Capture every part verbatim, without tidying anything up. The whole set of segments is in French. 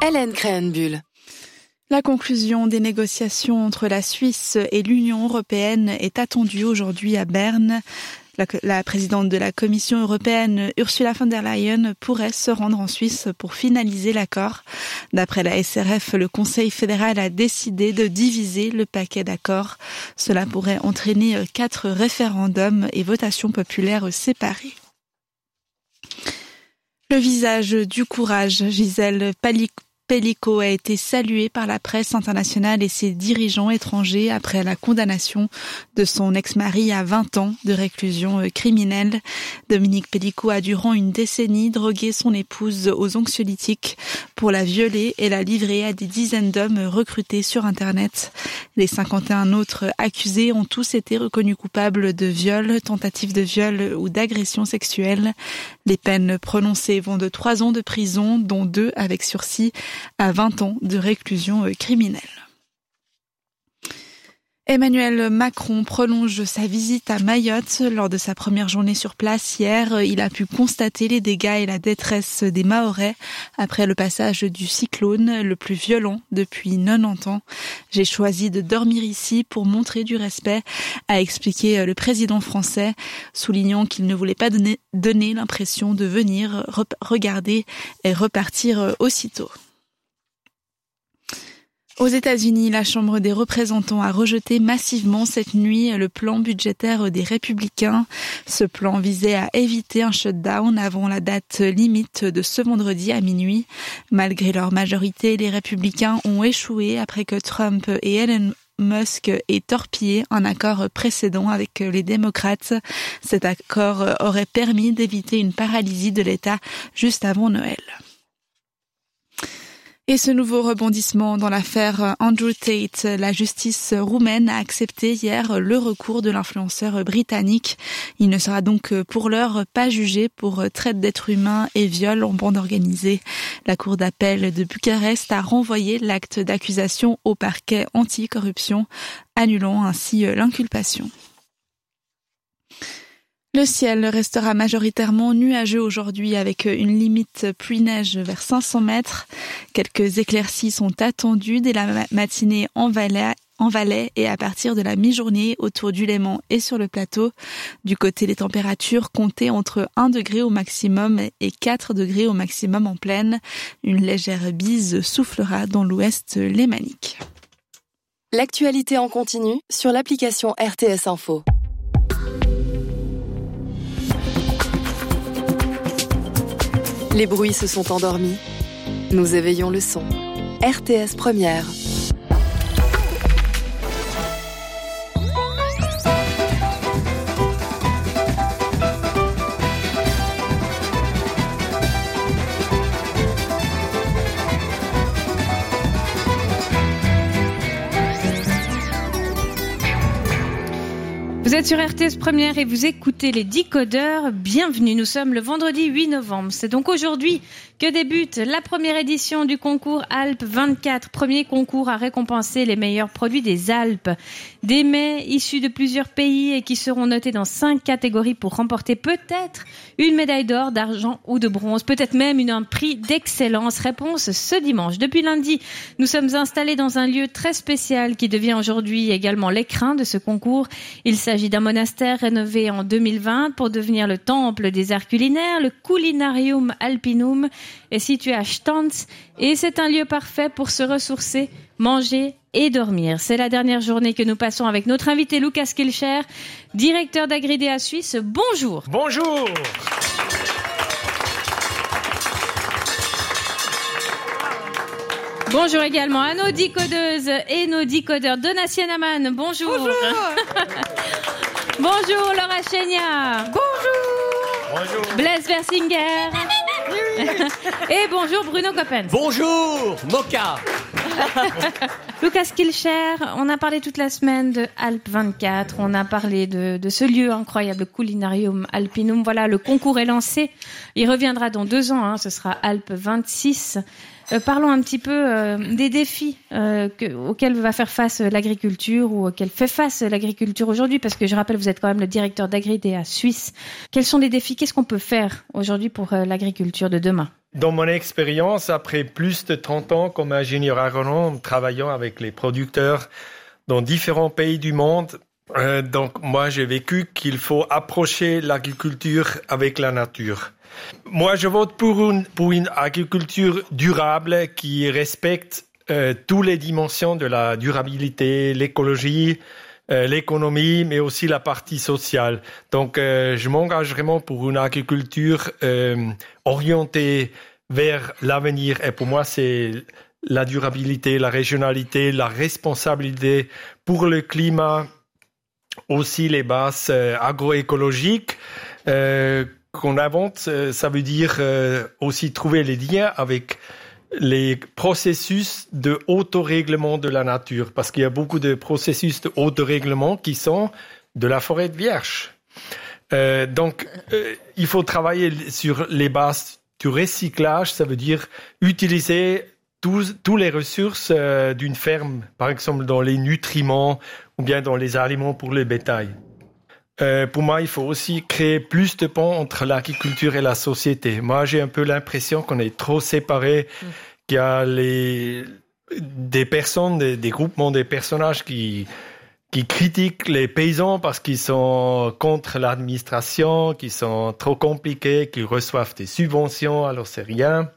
Hélène Créhenbuhl. La conclusion des négociations entre la Suisse et l'Union européenne est attendue aujourd'hui à Berne. La, la présidente de la Commission européenne, Ursula von der Leyen, pourrait se rendre en Suisse pour finaliser l'accord. D'après la S R F, le Conseil fédéral a décidé de diviser le paquet d'accords. Cela pourrait entraîner quatre référendums et votations populaires séparées. Le visage du courage, Gisèle Palic- Pellico a été saluée par la presse internationale et ses dirigeants étrangers après la condamnation de son ex-mari à vingt ans de réclusion criminelle. Dominique Pellico a durant une décennie drogué son épouse aux anxiolytiques pour la violer et la livrer à des dizaines d'hommes recrutés sur Internet. Les cinquante et un autres accusés ont tous été reconnus coupables de viol, tentative de viol ou d'agression sexuelle. Les peines prononcées vont de trois ans de prison, dont deux avec sursis, à vingt ans de réclusion criminelle. Emmanuel Macron prolonge sa visite à Mayotte. Lors de sa première journée sur place hier, il a pu constater les dégâts et la détresse des Mahorais après le passage du cyclone, le plus violent depuis quatre-vingt-dix ans. J'ai choisi de dormir ici pour montrer du respect, a expliqué le président français, soulignant qu'il ne voulait pas donner, donner l'impression de venir, rep- regarder et repartir aussitôt. Aux États-Unis, la Chambre des représentants a rejeté massivement cette nuit le plan budgétaire des Républicains. Ce plan visait à éviter un shutdown avant la date limite de ce vendredi à minuit. Malgré leur majorité, les Républicains ont échoué après que Trump et Elon Musk aient torpillé un accord précédent avec les démocrates. Cet accord aurait permis d'éviter une paralysie de l'État juste avant Noël. Et ce nouveau rebondissement dans l'affaire Andrew Tate, la justice roumaine a accepté hier le recours de l'influenceur britannique. Il ne sera donc pour l'heure pas jugé pour traite d'êtres humains et viol en bande organisée. La cour d'appel de Bucarest a renvoyé l'acte d'accusation au parquet anticorruption, annulant ainsi l'inculpation. Le ciel restera majoritairement nuageux aujourd'hui avec une limite pluie-neige vers cinq cents mètres. Quelques éclaircies sont attendues dès la matinée en Valais, en Valais et à partir de la mi-journée autour du Léman et sur le plateau. Du côté des températures, comptez entre un degré au maximum et quatre degrés au maximum en plaine. Une légère bise soufflera dans l'ouest lémanique. L'actualité en continu sur l'application R T S Info. Les bruits se sont endormis. Nous éveillons le son. R T S Première. Vous êtes sur R T S Première et vous écoutez les Décodeurs. Bienvenue, nous sommes le vendredi huit novembre. C'est donc aujourd'hui que débute la première édition du concours Alpes vingt-quatre. Premier concours à récompenser les meilleurs produits des Alpes. Des mets issus de plusieurs pays et qui seront notés dans cinq catégories pour remporter peut-être une médaille d'or, d'argent ou de bronze. Peut-être même une, un prix d'excellence. Réponse ce dimanche. Depuis lundi, nous sommes installés dans un lieu très spécial qui devient aujourd'hui également l'écrin de ce concours. Il s'agit Il s'agit d'un monastère rénové en deux mille vingt pour devenir le temple des arts culinaires. Le Culinarium Alpinum est situé à Stanz et c'est un lieu parfait pour se ressourcer, manger et dormir. C'est la dernière journée que nous passons avec notre invité Lucas Kilcher, directeur d'Agridea Suisse. Bonjour. Bonjour. Bonjour également à nos décodeuses et nos décodeurs. Donatien Aman, bonjour. Bonjour. Bonjour Laura Chenia. Bonjour. Bonjour. Blaise Versinger. Et bonjour Bruno Coppens. Bonjour, Moka. Lucas Kilcher, on a parlé toute la semaine de Alpes vingt-quatre, on a parlé de, de ce lieu incroyable, le Culinarium Alpinum. Voilà, le concours est lancé. Il reviendra dans deux ans, hein, ce sera Alpes vingt-six. Euh, parlons un petit peu euh, des défis euh, que, auxquels va faire face l'agriculture ou auxquels fait face l'agriculture aujourd'hui, parce que je rappelle, vous êtes quand même le directeur d'Agridea Suisse. Quels sont les défis? Qu'est-ce qu'on peut faire aujourd'hui pour euh, l'agriculture de demain? dans mon expérience, après plus de trente ans comme ingénieur agronome, travaillant avec les producteurs dans différents pays du monde, euh, donc moi j'ai vécu qu'il faut approcher l'agriculture avec la nature. Moi je vote pour une, pour une agriculture durable qui respecte euh, toutes les dimensions de la durabilité, l'écologie, euh, l'économie, mais aussi la partie sociale. Donc euh, je m'engage vraiment pour une agriculture euh, orientée vers l'avenir. Et pour moi c'est la durabilité, la régionalité, la responsabilité pour le climat, aussi les bases euh, agroécologiques euh, qu'on invente. Euh, ça veut dire euh, aussi trouver les liens avec les processus de autorèglement de la nature, parce qu'il y a beaucoup de processus de autorèglement qui sont de la forêt vierge. Euh, donc, euh, il faut travailler sur les bases du recyclage, ça veut dire utiliser tous, tous les ressources euh, d'une ferme, par exemple dans les nutriments ou bien dans les aliments pour le bétail. Euh, pour moi, il faut aussi créer plus de ponts entre l'agriculture et la société. Moi, j'ai un peu l'impression qu'on est trop séparés, mmh. qu'il y a les, des personnes, des, des groupements, des personnages qui, qui critiquent les paysans parce qu'ils sont contre l'administration, qu'ils sont trop compliqués, qu'ils reçoivent des subventions, alors c'est rien.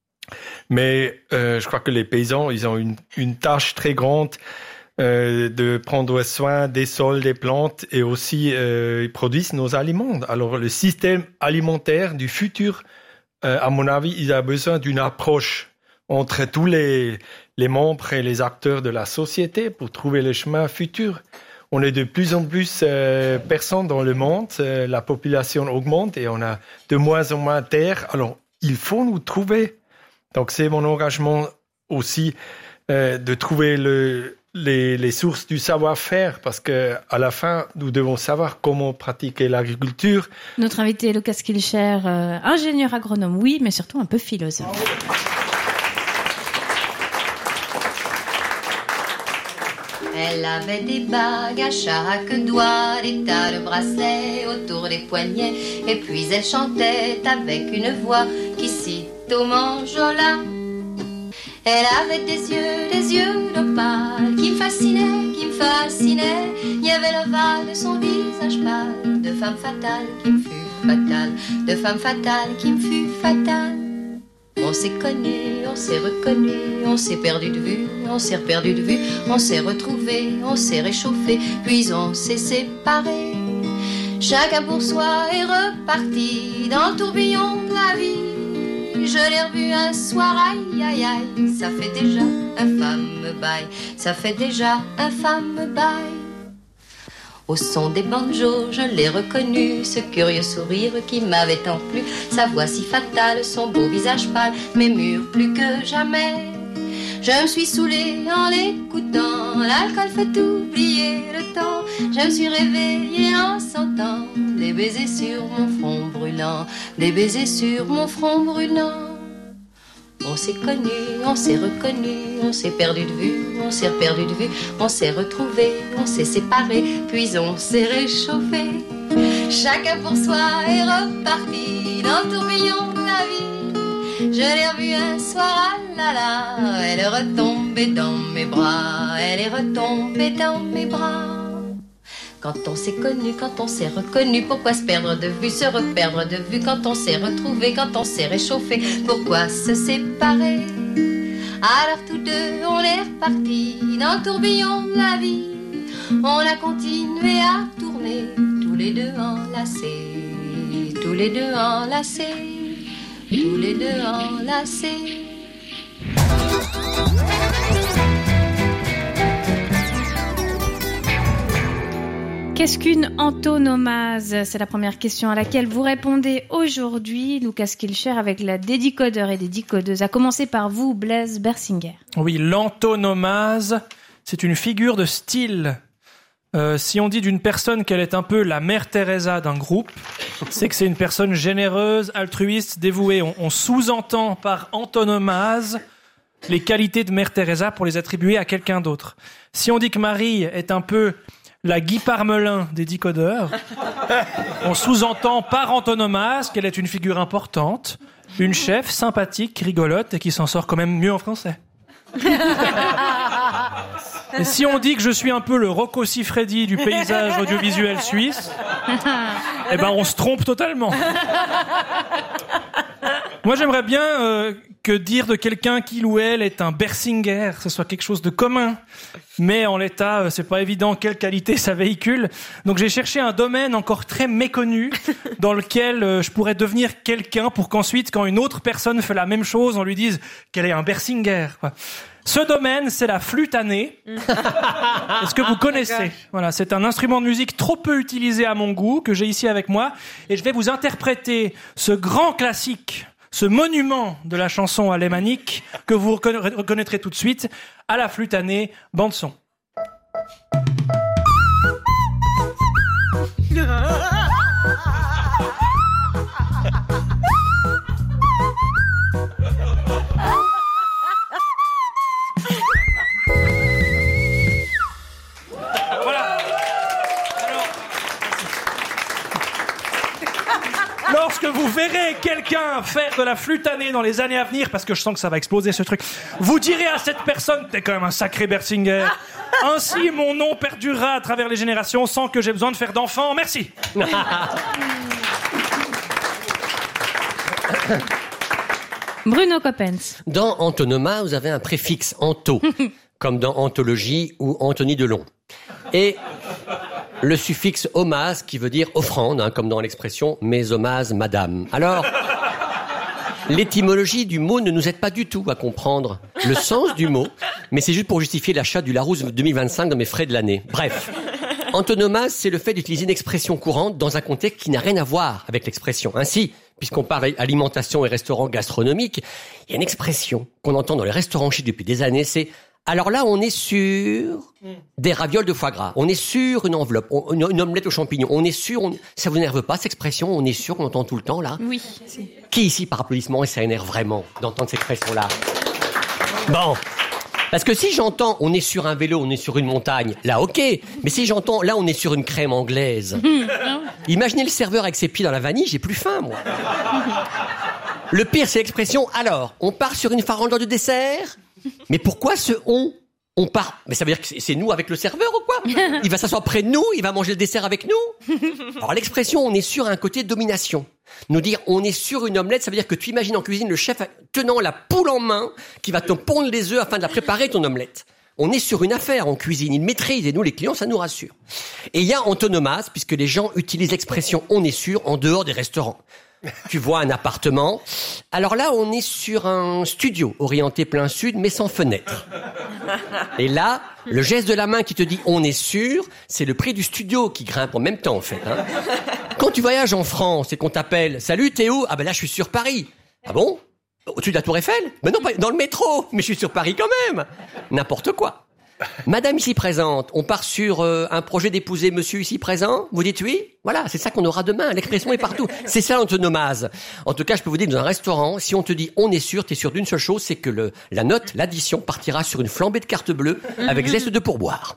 Mais euh, je crois que les paysans, ils ont une, une tâche très grande euh, de prendre soin des sols, des plantes, et aussi euh, ils produisent nos aliments. Alors le système alimentaire du futur, euh, à mon avis, il a besoin d'une approche entre tous les, les membres et les acteurs de la société pour trouver le chemin futur. On est de plus en plus euh, personnes dans le monde, euh, la population augmente et on a de moins en moins de terre. Alors il faut nous trouver. Donc c'est mon engagement aussi euh, de trouver le, les, les sources du savoir-faire, parce que à la fin nous devons savoir comment pratiquer l'agriculture. Notre invité Lucas Kilcher, euh, ingénieur agronome, oui, mais surtout un peu philosophe. Elle avait des bagues à chaque doigt, des tas de bracelets autour des poignets, et puis elle chantait avec une voix qui cite au manjola. Elle avait des yeux, des yeux d'opale qui me fascinaient, qui me fascinaient. Il y avait l'ovale de son visage pâle, de femme fatale qui me fut fatale, de femme fatale qui me fut fatale. On s'est connus, on s'est reconnus, on s'est perdu de vue, on s'est perdu de vue, on s'est retrouvés, on s'est réchauffé, puis on s'est séparés. Chacun pour soi est reparti dans le tourbillon de la vie. Je l'ai revu un soir, aïe aïe aïe, ça fait déjà un fameux bail, ça fait déjà un fameux bail. Au son des banjos, je l'ai reconnu, ce curieux sourire qui m'avait tant plu, sa voix si fatale, son beau visage pâle, m'émure plus que jamais. Je me suis saoulée en l'écoutant, l'alcool fait oublier le temps. Je me suis réveillée en sentant des baisers sur mon front brûlant, des baisers sur mon front brûlant. On s'est connus, on s'est reconnus, on s'est perdu de vue, on s'est perdu de vue, on s'est retrouvés, on s'est séparés, puis on s'est réchauffé. Chacun pour soi est reparti dans le tourbillon de la vie. Je l'ai revue un soir, ah là là, elle est retombée dans mes bras, elle est retombée dans mes bras. Quand on s'est connu, quand on s'est reconnu, pourquoi se perdre de vue, se reperdre de vue? Quand on s'est retrouvé, quand on s'est réchauffé, pourquoi se séparer? Alors tous deux, on est repartis dans le tourbillon de la vie. On a continué à tourner, tous les deux enlacés, tous les deux enlacés, tous les deux enlacés. Qu'est-ce qu'une antonomase? C'est la première question à laquelle vous répondez aujourd'hui, Lucas Kilcher, avec la dédicodeur et des décodeuses. À commencer par vous, Blaise Bersinger. Oui, l'antonomase, c'est une figure de style. Euh, si on dit d'une personne qu'elle est un peu la mère Teresa d'un groupe, c'est que c'est une personne généreuse, altruiste, dévouée. On, on sous-entend par antonomase les qualités de mère Teresa pour les attribuer à quelqu'un d'autre. Si on dit que Marie est un peu la Guy Parmelin des décodeurs, on sous-entend par antonomase qu'elle est une figure importante, Une chef sympathique, rigolote et qui s'en sort quand même mieux en français. Et si on dit que je suis un peu le Rocco Siffredi du paysage audiovisuel suisse, eh ben on se trompe totalement. Moi j'aimerais bien euh, que dire de quelqu'un qu'il ou elle est un Bersinger, ce soit quelque chose de commun. Mais en l'état, euh, c'est pas évident quelle qualité ça véhicule. Donc j'ai cherché un domaine encore très méconnu dans lequel euh, je pourrais devenir quelqu'un pour qu'ensuite, quand une autre personne fait la même chose, on lui dise qu'elle est un Bersinger, quoi. Ce domaine, c'est la flûte à nez. Est-ce que vous connaissez ? Voilà, c'est un instrument de musique trop peu utilisé à mon goût, que j'ai ici avec moi. Et je vais vous interpréter ce grand classique, ce monument de la chanson alémanique, que vous reconnaîtrez tout de suite, à la flûte à nez, bande son. Lorsque vous verrez quelqu'un faire de la flûte à nez dans les années à venir, parce que je sens que ça va exploser ce truc, vous direz à cette personne, t'es quand même un sacré Bersinger. Ainsi, mon nom perdurera à travers les générations sans que j'ai besoin de faire d'enfants. Merci. Bruno Coppens. Dans antonoma, vous avez un préfixe anto, comme dans anthologie ou Anthony Delon. Et le suffixe omas qui veut dire offrande, hein, comme dans l'expression mes omas, madame. Alors, l'étymologie du mot ne nous aide pas du tout à comprendre le sens du mot, mais c'est juste pour justifier l'achat du Larousse deux mille vingt-cinq dans mes frais de l'année. Bref, antonomas, c'est le fait d'utiliser une expression courante dans un contexte qui n'a rien à voir avec l'expression. Ainsi, puisqu'on parle alimentation et restaurants gastronomiques, il y a une expression qu'on entend dans les restaurants chics depuis des années, c'est alors là, on est sur des ravioles de foie gras. On est sur une enveloppe, on, une, une omelette aux champignons. On est sur... On, ça vous énerve pas, cette expression? On est sûr, on entend tout le temps, là? Oui. Si. Qui ici, par applaudissement, et ça énerve vraiment d'entendre cette expression-là? Bon. Parce que si j'entends on est sur un vélo, on est sur une montagne, là, ok. Mais si j'entends là, on est sur une crème anglaise. Imaginez le serveur avec ses pieds dans la vanille, j'ai plus faim, moi. Le pire, c'est l'expression alors, on part sur une farandole de dessert? Mais pourquoi ce on? On part. Mais ça veut dire que c'est nous avec le serveur ou quoi? Il va s'asseoir près de nous, il va manger le dessert avec nous. Alors l'expression on est sur un côté domination. Nous dire on est sur une omelette, ça veut dire que tu imagines en cuisine le chef tenant la poule en main qui va te pondre les œufs afin de la préparer ton omelette. On est sur une affaire en cuisine, il maîtrise et nous les clients ça nous rassure. Et il y a antonomas puisque les gens utilisent l'expression on est sur en dehors des restaurants. Tu vois un appartement. Alors là, on est sur un studio orienté plein sud, mais sans fenêtre. Et là, le geste de la main qui te dit « on est sûr », c'est le prix du studio qui grimpe en même temps, en fait. Hein. Quand tu voyages en France et qu'on t'appelle « Salut, t'es où ?»« Ah ben là, je suis sur Paris. »« Ah bon ? Au-dessus de la Tour Eiffel ?»« Ben non, pas dans le métro, mais je suis sur Paris quand même. » N'importe quoi. Madame ici présente, on part sur euh, un projet d'épouser monsieur ici présent, vous dites oui? Voilà, c'est ça qu'on aura demain, l'expression est partout. C'est ça l'antonomase. En tout cas, je peux vous dire que dans un restaurant, si on te dit on est sûr, t'es sûr d'une seule chose, c'est que le, la note, l'addition partira sur une flambée de carte bleue avec zeste de pourboire.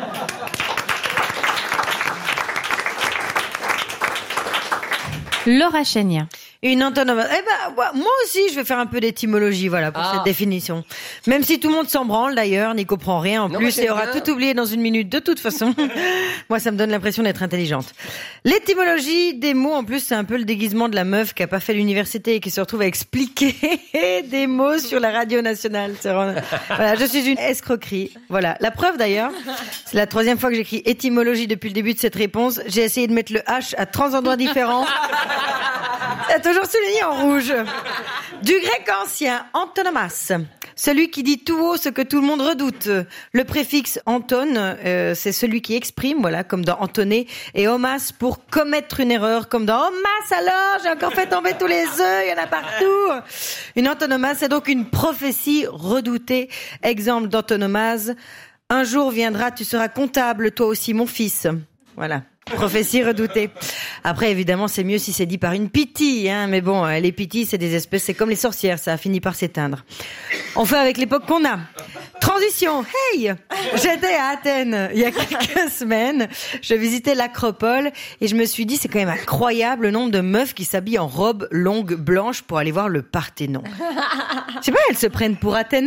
Laura Chénier. Une antonomase. Eh ben, moi aussi, je vais faire un peu d'étymologie, voilà, pour ah. cette définition. Même si tout le monde s'en branle, d'ailleurs, n'y comprend rien en non, plus, et aura bien. Tout oublié dans une minute, de toute façon. Moi, ça me donne l'impression d'être intelligente. L'étymologie des mots, en plus, c'est un peu le déguisement de la meuf qui a pas fait l'université et qui se retrouve à expliquer des mots sur la radio nationale. Voilà, je suis une escroquerie. Voilà. La preuve, d'ailleurs, c'est la troisième fois que j'écris étymologie depuis le début de cette réponse. J'ai essayé de mettre le H à trente endroits différents. C'est toujours souligné en rouge. Du grec ancien, antonomas. Celui qui dit tout haut ce que tout le monde redoute. Le préfixe anton, euh, c'est celui qui exprime, voilà, comme dans entonner. Et omas pour commettre une erreur, comme dans omas alors, j'ai encore fait tomber tous les œufs, il y en a partout. Une antonomase, c'est donc une prophétie redoutée. Exemple d'antonomase. Un jour viendra, tu seras comptable, toi aussi mon fils. Voilà. Prophétie redoutée. Après, évidemment, c'est mieux si c'est dit par une piti, hein. Mais bon, les pitis, c'est des espèces, c'est comme les sorcières, ça a fini par s'éteindre. On fait avec l'époque qu'on a. Transition, hey! J'étais à Athènes il y a quelques semaines. Je visitais l'Acropole et je me suis dit, c'est quand même incroyable le nombre de meufs qui s'habillent en robe longue blanche pour aller voir le Parthénon. Je sais pas, elles se prennent pour Athéna?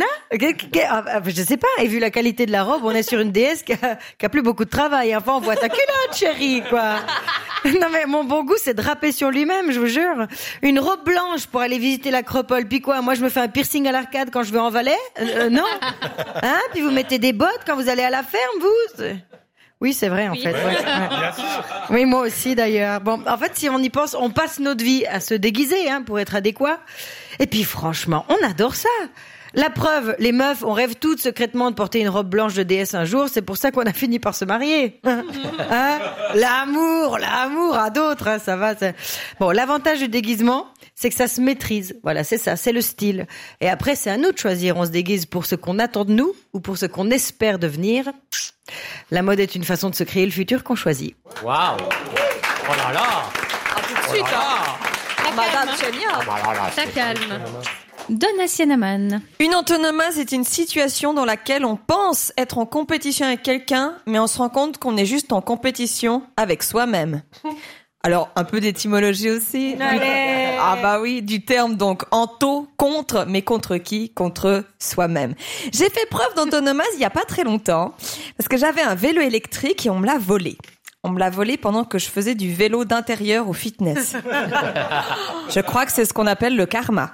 Je sais pas, et vu la qualité de la robe, on est sur une déesse qui a, qui a plus beaucoup de travail. Enfin, on voit ta culotte, chérie, quoi. Non mais mon bon goût, c'est draper sur lui-même, je vous jure. Une robe blanche pour aller visiter l'Acropole. Puis quoi, moi je me fais un piercing à l'arcade quand je vais en Valais? euh, Non. Hein? Puis vous mettez des bottes quand vous allez à la ferme, vous? Oui, c'est vrai, en oui. fait. Ouais, ouais. Oui, moi aussi, d'ailleurs. Bon, en fait, si on y pense, on passe notre vie à se déguiser, hein, pour être adéquat. Et puis, franchement, on adore ça. La preuve, les meufs, on rêve toutes secrètement de porter une robe blanche de déesse un jour. C'est pour ça qu'on a fini par se marier. Hein? L'amour, l'amour à d'autres, hein, ça va. Ça... Bon, l'avantage du déguisement, c'est que ça se maîtrise. Voilà, c'est ça, c'est le style. Et après, c'est à nous de choisir. On se déguise pour ce qu'on attend de nous ou pour ce qu'on espère devenir. La mode est une façon de se créer le futur qu'on choisit. Waouh! Oh là là! Ah, tout de suite, hein. Madame Chania. Ça calme. Donna Sienaman. Une antonomase est une situation dans laquelle on pense être en compétition avec quelqu'un, mais on se rend compte qu'on est juste en compétition avec soi-même. Alors, un peu d'étymologie aussi. Allez. Ah bah oui, du terme donc anto, contre, mais contre qui? Contre soi-même. J'ai fait preuve d'antonomase il y a pas très longtemps, parce que j'avais un vélo électrique et on me l'a volé. On me l'a volé pendant que je faisais du vélo d'intérieur au fitness. Je crois que c'est ce qu'on appelle le karma.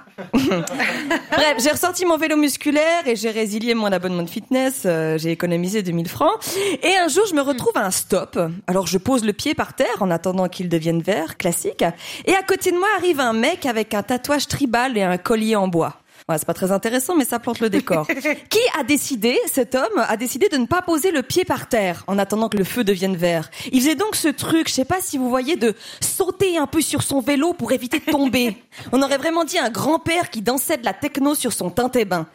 Bref, j'ai ressorti mon vélo musculaire et j'ai résilié mon abonnement de fitness. Euh, j'ai économisé deux mille francs. Et un jour, je me retrouve à un stop. Alors, je pose le pied par terre en attendant qu'il devienne vert, classique. Et à côté de moi arrive un mec avec un tatouage tribal et un collier en bois. Ouais, c'est pas très intéressant, mais ça plante le décor. Qui a décidé, cet homme a décidé de ne pas poser le pied par terre en attendant que le feu devienne vert. Il faisait donc ce truc, je sais pas si vous voyez, de sauter un peu sur son vélo pour éviter de tomber. On aurait vraiment dit un grand-père qui dansait de la techno sur son tinté-bain.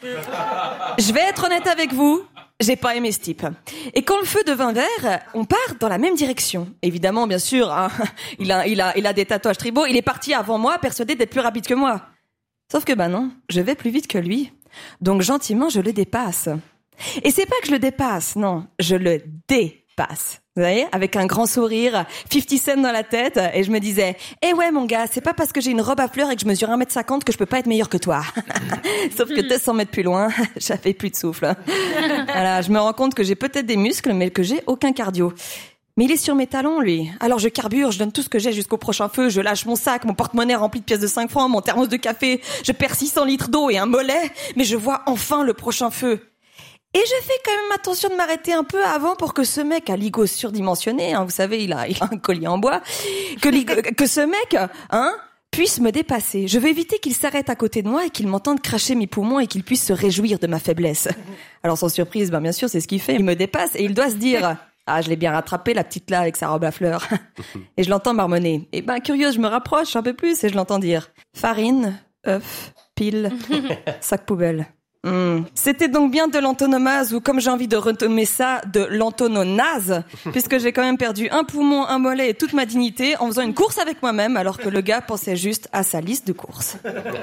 Je vais être honnête avec vous, j'ai pas aimé ce type. Et quand le feu devint vert, on part dans la même direction. Évidemment, bien sûr, hein, il a, il a, il a des tatouages tribaux, il est parti avant moi, persuadé d'être plus rapide que moi. Sauf que bah non, je vais plus vite que lui. Donc gentiment, je le dépasse. Et c'est pas que je le dépasse, non, je le dépasse. Vous voyez, avec un grand sourire, cinquante cents dans la tête, et je me disais, eh ouais mon gars, c'est pas parce que j'ai une robe à fleurs et que je mesure un mètre cinquante que je peux pas être meilleur que toi. Sauf que deux cents mètres plus loin, j'avais plus de souffle. Voilà, je me rends compte que j'ai peut-être des muscles, mais que j'ai aucun cardio. Mais il est sur mes talons, lui. Alors je carbure, je donne tout ce que j'ai jusqu'au prochain feu, je lâche mon sac, mon porte-monnaie rempli de pièces de cinq francs, mon thermos de café, je perds six cents litres d'eau et un mollet, mais je vois enfin le prochain feu. Et je fais quand même attention de m'arrêter un peu avant pour que ce mec à l'ego surdimensionné, hein, vous savez, il a, il a un collier en bois, que, que ce mec, hein, puisse me dépasser. Je veux éviter qu'il s'arrête à côté de moi et qu'il m'entende cracher mes poumons et qu'il puisse se réjouir de ma faiblesse. Alors sans surprise, ben bien sûr, c'est ce qu'il fait. Il me dépasse et il doit se dire... Ah, je l'ai bien rattrapé, la petite là, avec sa robe à fleurs. Et je l'entends marmonner. Et ben, curieuse, je me rapproche un peu plus et je l'entends dire farine, œuf, pile, sac poubelle. Mmh. C'était donc bien de l'antonomase, ou comme j'ai envie de retomber ça, de l'antononase, puisque j'ai quand même perdu un poumon, un mollet et toute ma dignité en faisant une course avec moi-même, alors que le gars pensait juste à sa liste de courses.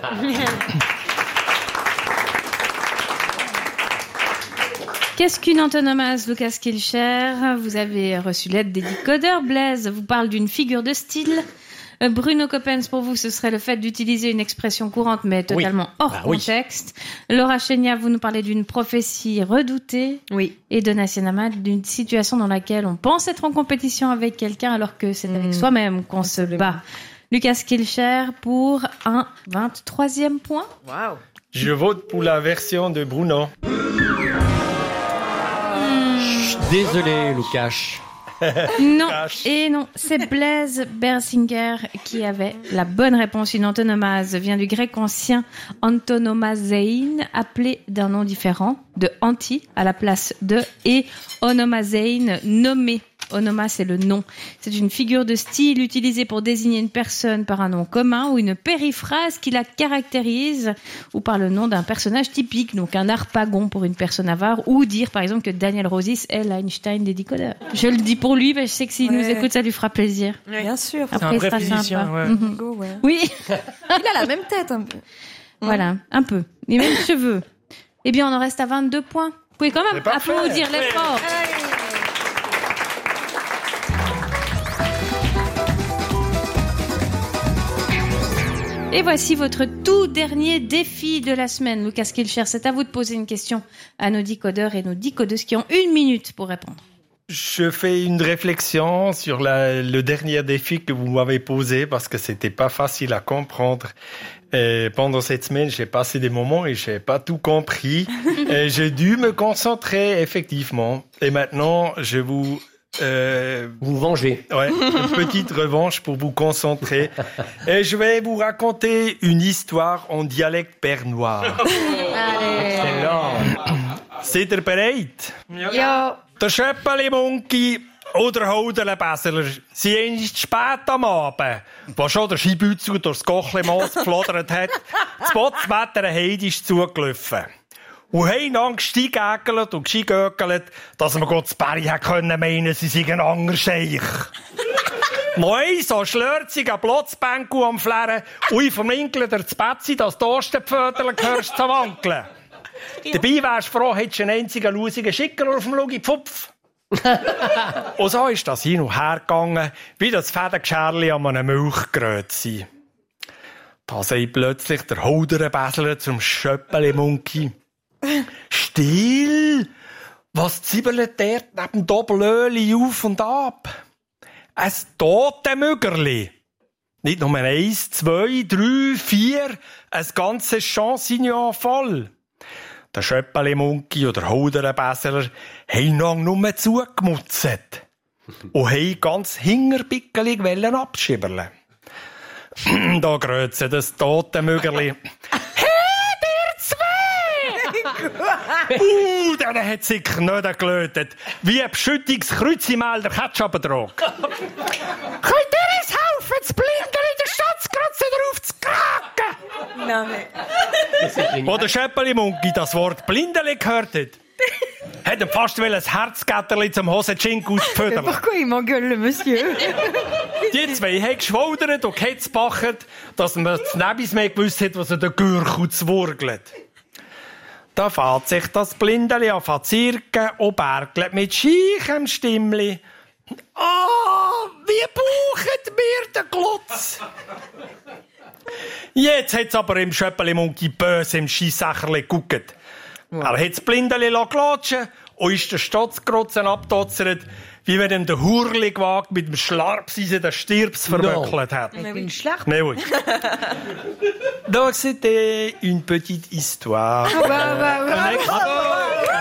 Qu'est-ce qu'une antonomase, Lucas Kilcher? Vous avez reçu l'aide des décodeurs. Blaise vous parle d'une figure de style. Bruno Coppens, pour vous, ce serait le fait d'utiliser une expression courante, mais totalement oui. hors ah, contexte. Oui. Laura Chenia, vous nous parlez d'une prophétie redoutée. Oui. Et Donna Sienaman, d'une situation dans laquelle on pense être en compétition avec quelqu'un, alors que c'est avec mmh. soi-même qu'on Absolument. se bat. Lucas Kilcher pour un vingt-troisième point. Waouh. Je vote pour la version de Bruno. Désolé, Lucas. Non, et non, c'est Blaise Bersinger qui avait la bonne réponse. Une antonomase vient du grec ancien antonomasein, appelé d'un nom différent, de anti à la place de, et onomasein, nommé. Onoma, c'est le nom. C'est une figure de style utilisée pour désigner une personne par un nom commun ou une périphrase qui la caractérise, ou par le nom d'un personnage typique, donc un harpagon pour une personne avare, ou dire par exemple que Daniel Rosis est l'Einstein des décodeurs. Je le dis pour lui, mais je sais que s'il ouais. nous écoute, ça lui fera plaisir. Ouais. Bien sûr. C'est Après, un vrai physicien. Ouais. Mm-hmm. Go, ouais. Oui. Il a la même tête un peu. Voilà, un peu. Les mêmes cheveux. Eh bien, on en reste à vingt-deux points. Vous pouvez quand même applaudir l'effort. Et voici votre tout dernier défi de la semaine, Lucas Kilcher. C'est à vous de poser une question à nos decodeurs et nos decodeuses qui ont une minute pour répondre. Je fais une réflexion sur la, le dernier défi que vous m'avez posé parce que c'était pas facile à comprendre. Et pendant cette semaine, j'ai passé des moments et j'ai pas tout compris. Et j'ai dû me concentrer effectivement. Et maintenant, je vous Euh, vous vengez. Ouais, une petite revanche pour vous concentrer. Et je vais vous raconter une histoire en dialecte bernois. Excellent. Seid ihr bereit? Ja. Der Schöppeli-Monkey oder Haudelebesseler, sie ist spät am Abend, wo schon der Skibützel durchs Gochlemass geflodert hat, das Botswetter der Heide ist zugelaufen. Und haben dann gestiegägelt und gestiegögelt, dass man Gott das Berg hätte können meinen, sie seien ein anderer Scheich. Nein, so schlörzig am Platzbänkel am Flären und ich verminkle dir das Bettchen, dass du die Pföderl hörst zu wankeln. Dabei wärst du froh, hättest du einen einzigen lausigen Schicker auf dem Lugi-Pfupf. Und so ist das hin und her gegangen, wie das Fädengescherli an einem Milchgrötchen. Da sagt plötzlich der Hauderenbäsler zum Schöppeli-Monkey: Still! Was zibbelt der neben Doppelöli auf und ab? Ein Totenmüggerli. Nicht nur eins, zwei, drei, vier, ein ganzes Champignon voll. Der Schöppeli-Monkey oder Hauderenbäsler haben noch nur zugemutzt und haben ganz hingerbickelig wollen abschibbeln. Da grötzt das Totenmüggerli. Uh, dann hat sich die Knödel gelötet. Wie ein Beschüttungskreuzmelder Ketchup-Drog. Könnt ihr uns helfen, das Blindel in der Stadtskratze drauf zu kraken? Nein. Wo der Schöppeli-Monkey das Wort Blindeli gehört hat, hat er fast ein Herzgätterli zum Hosenschink ausgefödert. Pourquoi il m'engueule, le monsieur? Die zwei haben geschwoudert und gehetzbachert, dass man das Nebis mehr gewusst hat, was er den Gürtel zwurgelt. Da fährt sich das Blindeli an zu zirken und bergelt mit scheichem Stimmli. Ah, wie baucht mir der Glotz? Jetzt hat's aber im Schöppeli-Monkey böse im Scheissächerli geguckt. Er hat das Blindeli glatschen und ist der Stotzgrotzen abtotzert, wie wenn ihm der Hurli gewagt mit dem Schlarpseisen den Stirps verwöckelt hat. Avec une schlarpe? Mais oui. Donc c'était une petite histoire. Oh, bah, bah, bah, Un extrait,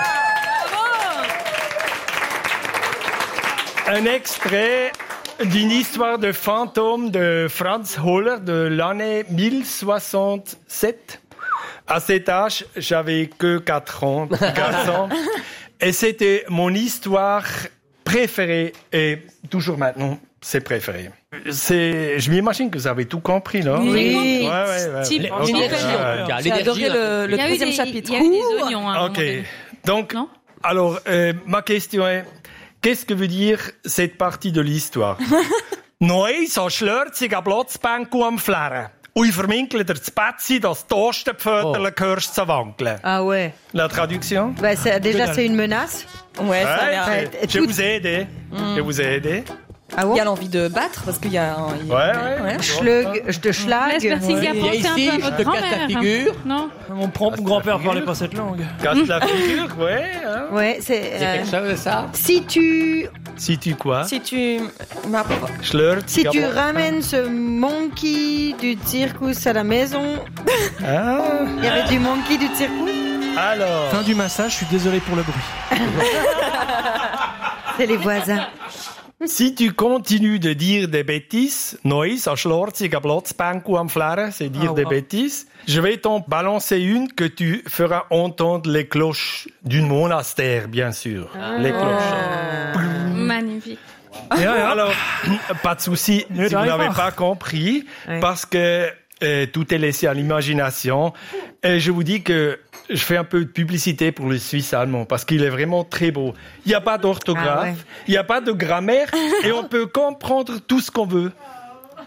un extrait d'une histoire de fantôme de Franz Holler de l'année mille soixante-sept. À cet âge, j'avais que quatre ans, garçon. Et c'était mon histoire préférée et toujours maintenant, c'est préféré. C'est, je m'imagine que vous avez tout compris, là. Oui. Ouais, ouais, ouais. Type, Ok. l'énergie. Euh, J'ai adoré le, le Il y a eu troisième des- chapitre. Il y a eu des oignons. hein, à un Ok. moment donné. Donc, Non alors, euh, ma question est, qu'est-ce que veut dire cette partie de l'histoire? Nein, so schlörzig am Platzbänkel am Flären. Und ich verminkle dir das Bettchen, dass die Toastenpföderl hörst zu wankeln. Ah ouais. La traduction? Bah, c'est- déjà, c'est une menace. Ouais, ça a Ouais, l'air. c'est- ouais, je tout- vous ai aidé. Je vous ai aidé. Ah Il bon? y a l'envie de battre parce qu'il y a un. il y Ouais, a- ouais. Schlug, je te schlag. L'espertine qui a Viens pensé un ici, peu à je votre te casse grand-mère. la hein. figure. Non Mon propre grand-père parlait pas cette langue. Casse la figure, ouais. Hein. Ouais, c'est. C'est euh, quelque chose de ça? si tu, Si tu quoi? Si tu. Ma- Schlört. si tu ramènes ce monkey du circus à la maison, Ah. il y avait du monkey du circus. Alors. Fin du massage, je suis désolé pour le bruit. C'est les voisins. Si tu continues de dire des bêtises, Neues, à schlorzig, à Platzbänkel am Flären, c'est dire Ah, des wow. bêtises, je vais t'en balancer une que tu feras entendre les cloches d'une monastère, bien sûr. Les cloches. Magnifique. Et alors, pas de souci Ne si vous t'arrive n'avez pas. pas compris, Ouais. parce que euh, tout est laissé à l'imagination. Et je vous dis que je fais un peu de publicité pour le suisse allemand, parce qu'il est vraiment très beau. Il n'y a pas d'orthographe, Ah ouais. il n'y a pas de grammaire, et on peut comprendre tout ce qu'on veut.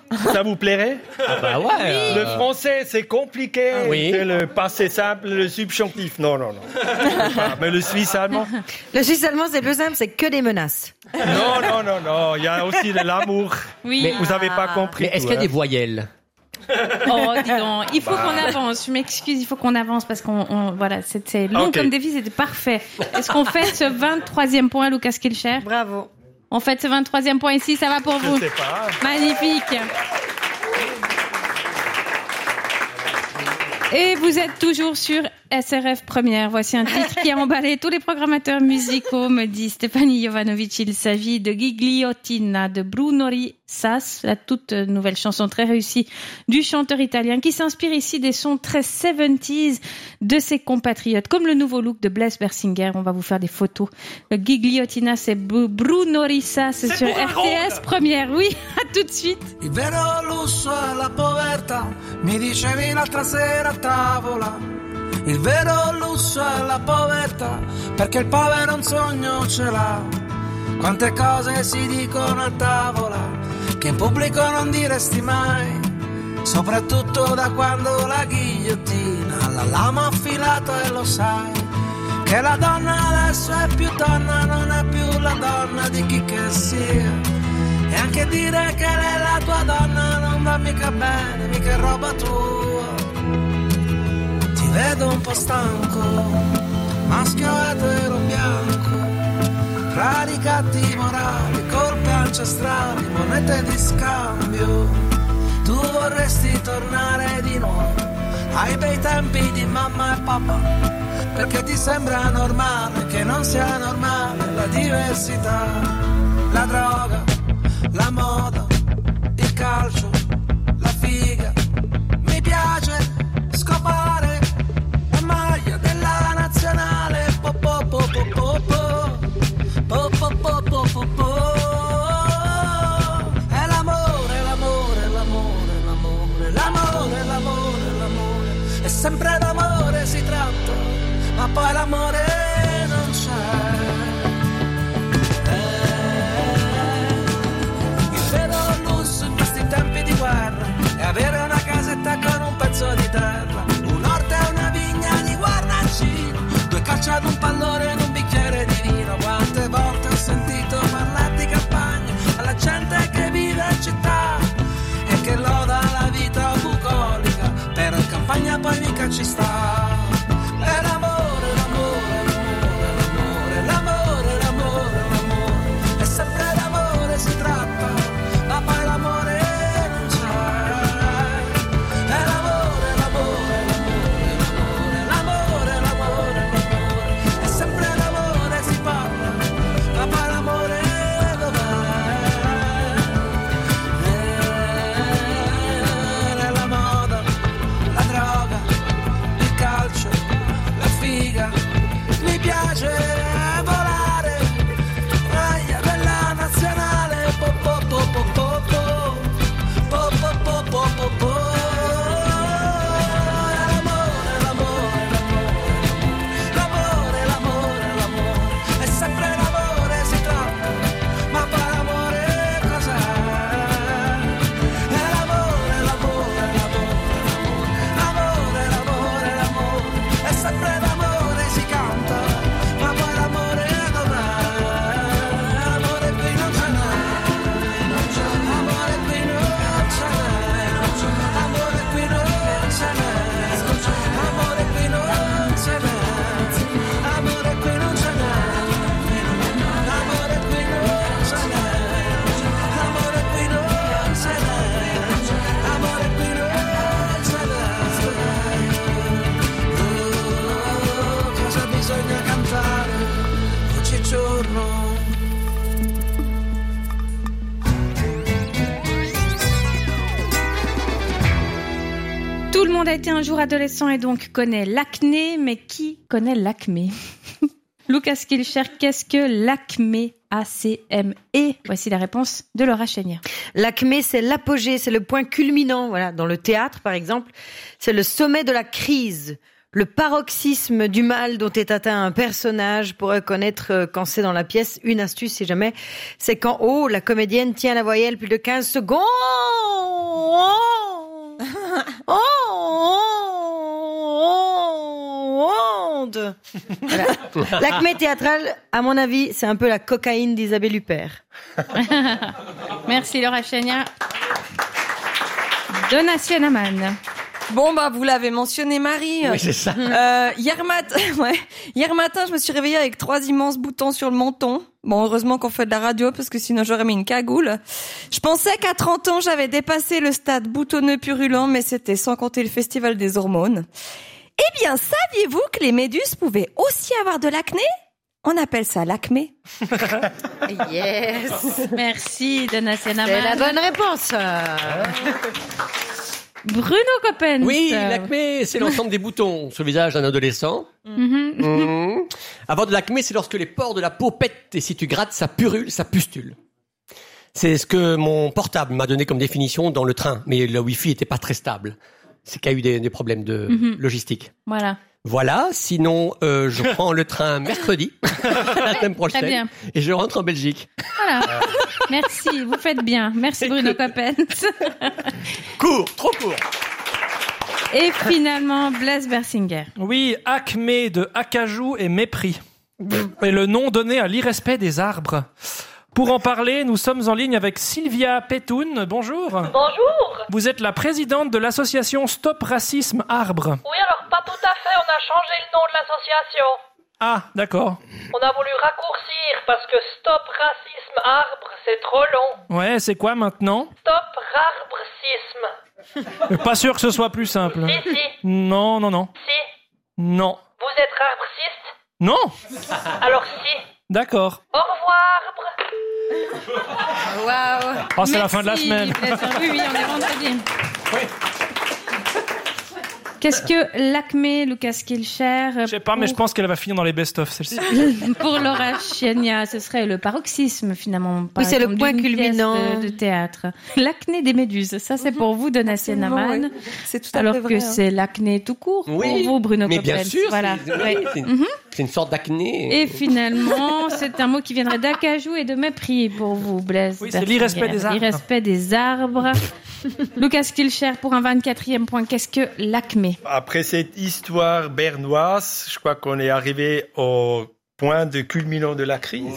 Ça vous plairait? Ah bah ouais. Le français, c'est compliqué. Ah oui. C'est le passé simple, le subjonctif. Non, non, non. Mais le suisse allemand? Le suisse allemand, c'est plus simple, c'est que des menaces. Non, non, non, non. Il y a aussi de l'amour. Oui. Mais vous n'avez pas compris. Mais est-ce tout, qu'il y a des hein. voyelles? Oh, dis donc. Il faut qu'on avance. Je m'excuse, il faut qu'on avance parce qu'on, on, voilà, c'était long Okay. comme défi, c'était parfait. Est-ce qu'on fait ce vingt-troisième point, Lucas Kilcher? Bravo. On fait ce vingt-troisième point ici, ça va pour vous? Je sais pas. Magnifique. Et vous êtes toujours sur S R F Première. Voici un titre qui a emballé tous les programmateurs musicaux, me dit Stéphanie Jovanovic. Il s'agit de Ghigliottina de Bruno Rissas, la toute nouvelle chanson très réussie du chanteur italien qui s'inspire ici des sons très soixante-dix de ses compatriotes, comme le nouveau look de Blaise Bersinger. On va vous faire des photos. Le Ghigliottina, c'est Bruno Rissas sur R T S Première. Oui, à tout de suite. Il vero lusso è la povertà, mi dicevi l'altra sera a tavola. Il vero lusso è la povertà, perché il povero un sogno ce l'ha. Quante cose si dicono a tavola, che in pubblico non diresti mai. Soprattutto da quando la ghigliottina la lama ha affilato e lo sai. Che la donna adesso è più donna, non è più la donna di chi che sia. E anche dire che lei è la tua donna non va mica bene, mica è roba tua. Ti vedo un po' stanco, maschio etero bianco, fra ricatti morali, colpe ancestrali, monete di scambio. Tu vorresti tornare di nuovo ai bei tempi di mamma e papà, perché ti sembra normale che non sia normale la diversità, la droga, la moda, il calcio, la figa. Mi piace scopare la maglia della nazionale. Po po po po po po po po po po po po. È l'amore, l'amore, l'amore, l'amore, l'amore, l'amore, l'amore. E sempre d'amore si tratta, ma poi l'amore non c'è. E avere una casetta con un pezzo di terra, un orto e una vigna di guarnancino, due calci ad un pallone e un bicchiere di vino. Quante volte ho sentito parlare di campagna alla gente che vive in città e che loda la vita bucolica, però in campagna poi mica ci sta. È l'amore, l'amore, l'amore, l'amore, l'amore, l'amore, è sempre d'amore si tratta, ma poi l'amore mi piace volare, maglia della nazionale. Po po po po po po po po po po po po. L'amore, l'amore, l'amore, l'amore, l'amore, è sempre l'amore si tratta, ma poi l'amore cos'è? È l'amore, l'amore, l'amore, l'amore, l'amore, l'amore, è sempre l'amore. Tout le monde a été un jour adolescent et donc connaît l'acné, mais qui connaît l'acmé? Lucas Kilcher, qu'est-ce que l'acmé? A C M E. Voici la réponse de Laura Chénier. L'acmé, c'est l'apogée, c'est le point culminant. Voilà, dans le théâtre, par exemple, c'est le sommet de la crise, le paroxysme du mal dont est atteint un personnage. Pour reconnaître quand c'est dans la pièce, une astuce, si jamais, c'est quand, oh, la comédienne tient la voyelle plus de quinze secondes. oh, oh, honte. Voilà. L'acmé théâtral, à mon avis, c'est un peu la cocaïne d'Isabelle Huppert. Merci Laura Chénia. Donatien Aman. Bon, bah, vous l'avez mentionné, Marie. Oui, c'est ça. Euh, hier matin, ouais. Hier matin, je me suis réveillée avec trois immenses boutons sur le menton. Bon, heureusement qu'on fait de la radio, parce que sinon j'aurais mis une cagoule. Je pensais qu'à trente ans, j'avais dépassé le stade boutonneux purulent, mais c'était sans compter le festival des hormones. Eh bien, saviez-vous que les méduses pouvaient aussi avoir de l'acné? On appelle ça l'acmé. Yes. Merci, Donatien Aman. C'est la bonne réponse. Bruno Coppens. Oui, l'acmé, c'est l'ensemble des boutons sur le visage d'un adolescent. Mm-hmm. Mmh. Avoir de l'acmé, c'est lorsque les pores de la peau pètent et si tu grattes, ça purule, ça pustule. C'est ce que mon portable m'a donné comme définition dans le train, mais le Wi-Fi était pas très stable. C'est qu'il y a eu des, des problèmes de Mm-hmm. logistique. Voilà. Voilà, sinon euh, je prends le train mercredi, la semaine prochaine, Très bien. et je rentre en Belgique. Voilà. Merci, vous faites bien. Merci Bruno Coppens. Court, trop court. Et finalement, Blaise Bersinger. Oui, acmé de acajou et mépris. Et le nom donné à l'irrespect des arbres. Pour en parler, nous sommes en ligne avec Sylvia Petoun. Bonjour. Bonjour. Vous êtes la présidente de l'association Stop Racisme Arbre. Oui, alors pas tout à fait, on a changé le nom de l'association. Ah, d'accord. On a voulu raccourcir parce que Stop Racisme Arbre, c'est trop long. Ouais, c'est quoi maintenant? Stop Rarbrecisme. Pas sûr que ce soit plus simple. Si, si. Non, non, non. Si. Non. Vous êtes rarbreciste? Non. Alors si. D'accord. Au revoir, arbre. Waouh. Oh, c'est la fin de la semaine. Oui, oui, on est vendredi. Qu'est-ce que l'acmé, Lucas Kilcher? Je sais pas, mais je pense qu'elle va finir dans les best-of, celle-ci. Pour Laura Chénia, ce serait le paroxysme, finalement. Oui, c'est le exemple, point d'une culminant. pièce De, de théâtre. L'acné des méduses, ça c'est pour vous, Donatien Aman. Oui. C'est tout à Alors fait que vrai, hein. c'est l'acné tout court Oui. pour vous, Bruno Mais Coppens. bien sûr, Voilà. c'est, Ouais. c'est, Mhm. c'est une sorte d'acné. Et finalement, c'est un mot qui viendrait d'acajou et de mépris pour vous, Blaise. Oui, c'est Bersinger. l'irrespect des arbres. L'irrespect des arbres. Lucas Kilcher pour un vingt-quatrième point. Qu'est-ce que l'acmé? Après cette histoire bernoise, je crois qu'on est arrivé au point de culminant de la crise.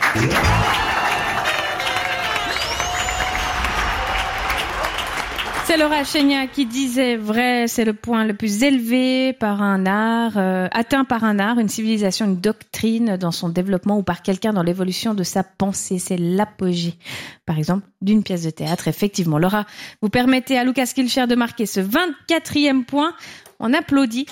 C'est Laura Chénia qui disait vrai, c'est le point le plus élevé par un art, euh, atteint par un art, une civilisation, une doctrine dans son développement ou par quelqu'un dans l'évolution de sa pensée. C'est l'apogée, par exemple, d'une pièce de théâtre. Effectivement, Laura, vous permettez à Lucas Kilcher de marquer ce vingt-quatrième point. On applaudit.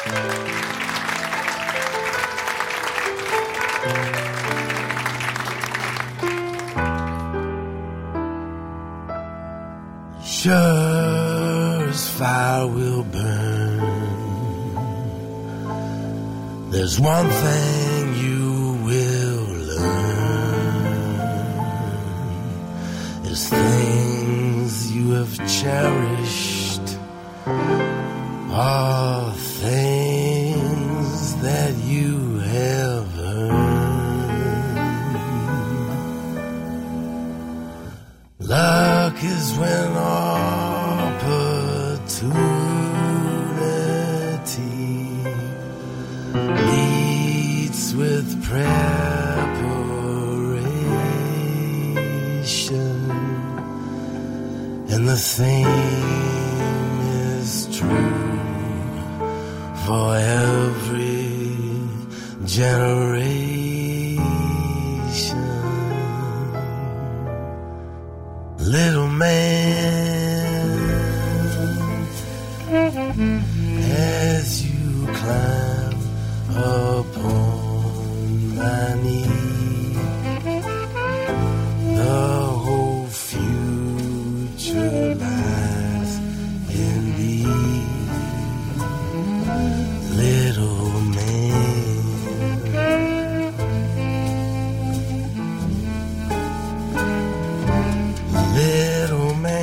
Sure as fire will burn, there's one thing you will learn, is things you have cherished are things that you have earned. Luck is when opportunity meets with preparation, and the same is true for every generation. Little man, as you climb upon my knee, the whole future lies in thee. Little man, little man.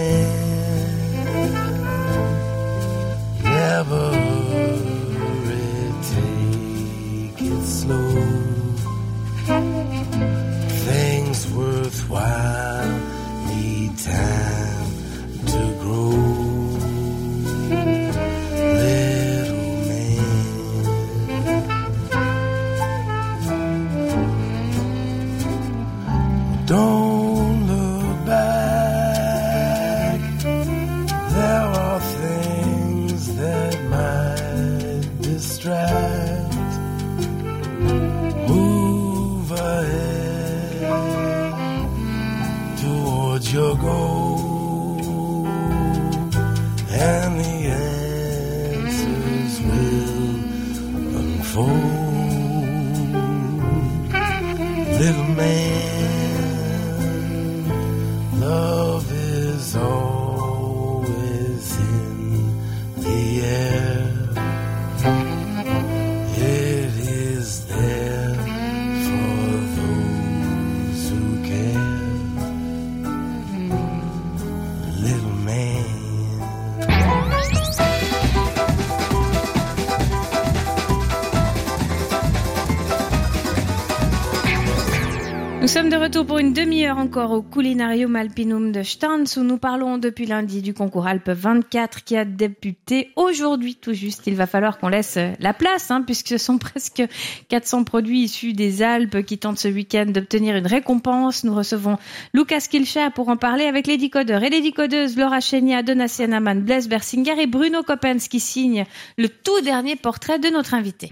little man. Love is always in the air. It is there for those who care. Little man. Nous sommes de retour pour une demi-heure encore au Culinarium Alpinum de Stans où nous parlons depuis lundi du concours Alpes vingt-quatre qui a débuté aujourd'hui tout juste. Il va falloir qu'on laisse la place hein, puisque ce sont presque quatre cents produits issus des Alpes qui tentent ce week-end d'obtenir une récompense. Nous recevons Lucas Kilcher pour en parler avec les décodeurs et les décodeuses Laura Chénia, Donatien Amann, Blaise Bersinger et Bruno Coppens qui signe le tout dernier portrait de notre invité.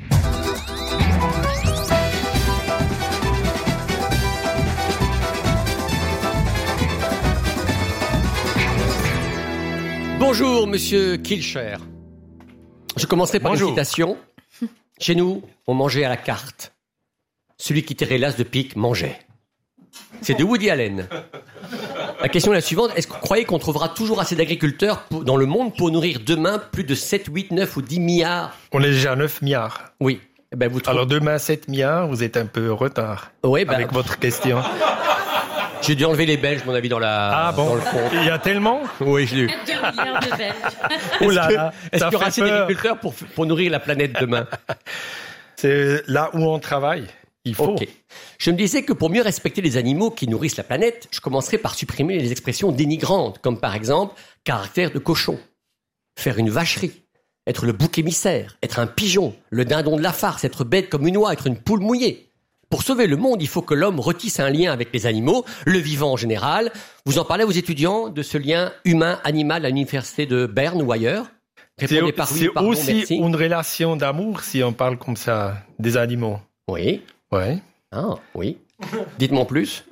Bonjour, monsieur Kilcher. Je commencerai par Bonjour. une citation. Chez nous, on mangeait à la carte. Celui qui tirait l'as de pique mangeait. C'est de Woody Allen. La question est la suivante. Est-ce que vous croyez qu'on trouvera toujours assez d'agriculteurs pour- dans le monde pour nourrir demain plus de sept, huit, neuf ou dix milliards? On est déjà à neuf milliards. Oui. Eh ben, vous trouvez... Alors demain, sept milliards, vous êtes un peu en retard Oui, ben, avec votre question. j'ai dû enlever les Belges, à mon avis, dans, la... Ah bon, dans le fond. il y a tellement. Oui, je l'ai eu. deux milliards de Belges. Oh Est-ce là que- là, est-ce ça qu'il y aura fait assez peur. d'agriculteurs pour, pour nourrir la planète demain? C'est là où on travaille. Il faut. Ok. Je me disais que pour mieux respecter les animaux qui nourrissent la planète, je commencerai par supprimer les expressions dénigrantes, comme par exemple caractère de cochon, faire une vacherie, être le bouc émissaire, être un pigeon, le dindon de la farce, être bête comme une oie, être une poule mouillée. Pour sauver le monde, il faut que l'homme retisse un lien avec les animaux, le vivant en général. Vous en parlez aux étudiants de ce lien humain-animal à l'université de Berne ou ailleurs? Répondez C'est, par oui, c'est pardon, aussi merci. une relation d'amour si on parle comme ça des animaux. Oui. Ouais. Ah, oui. Dites-moi en plus.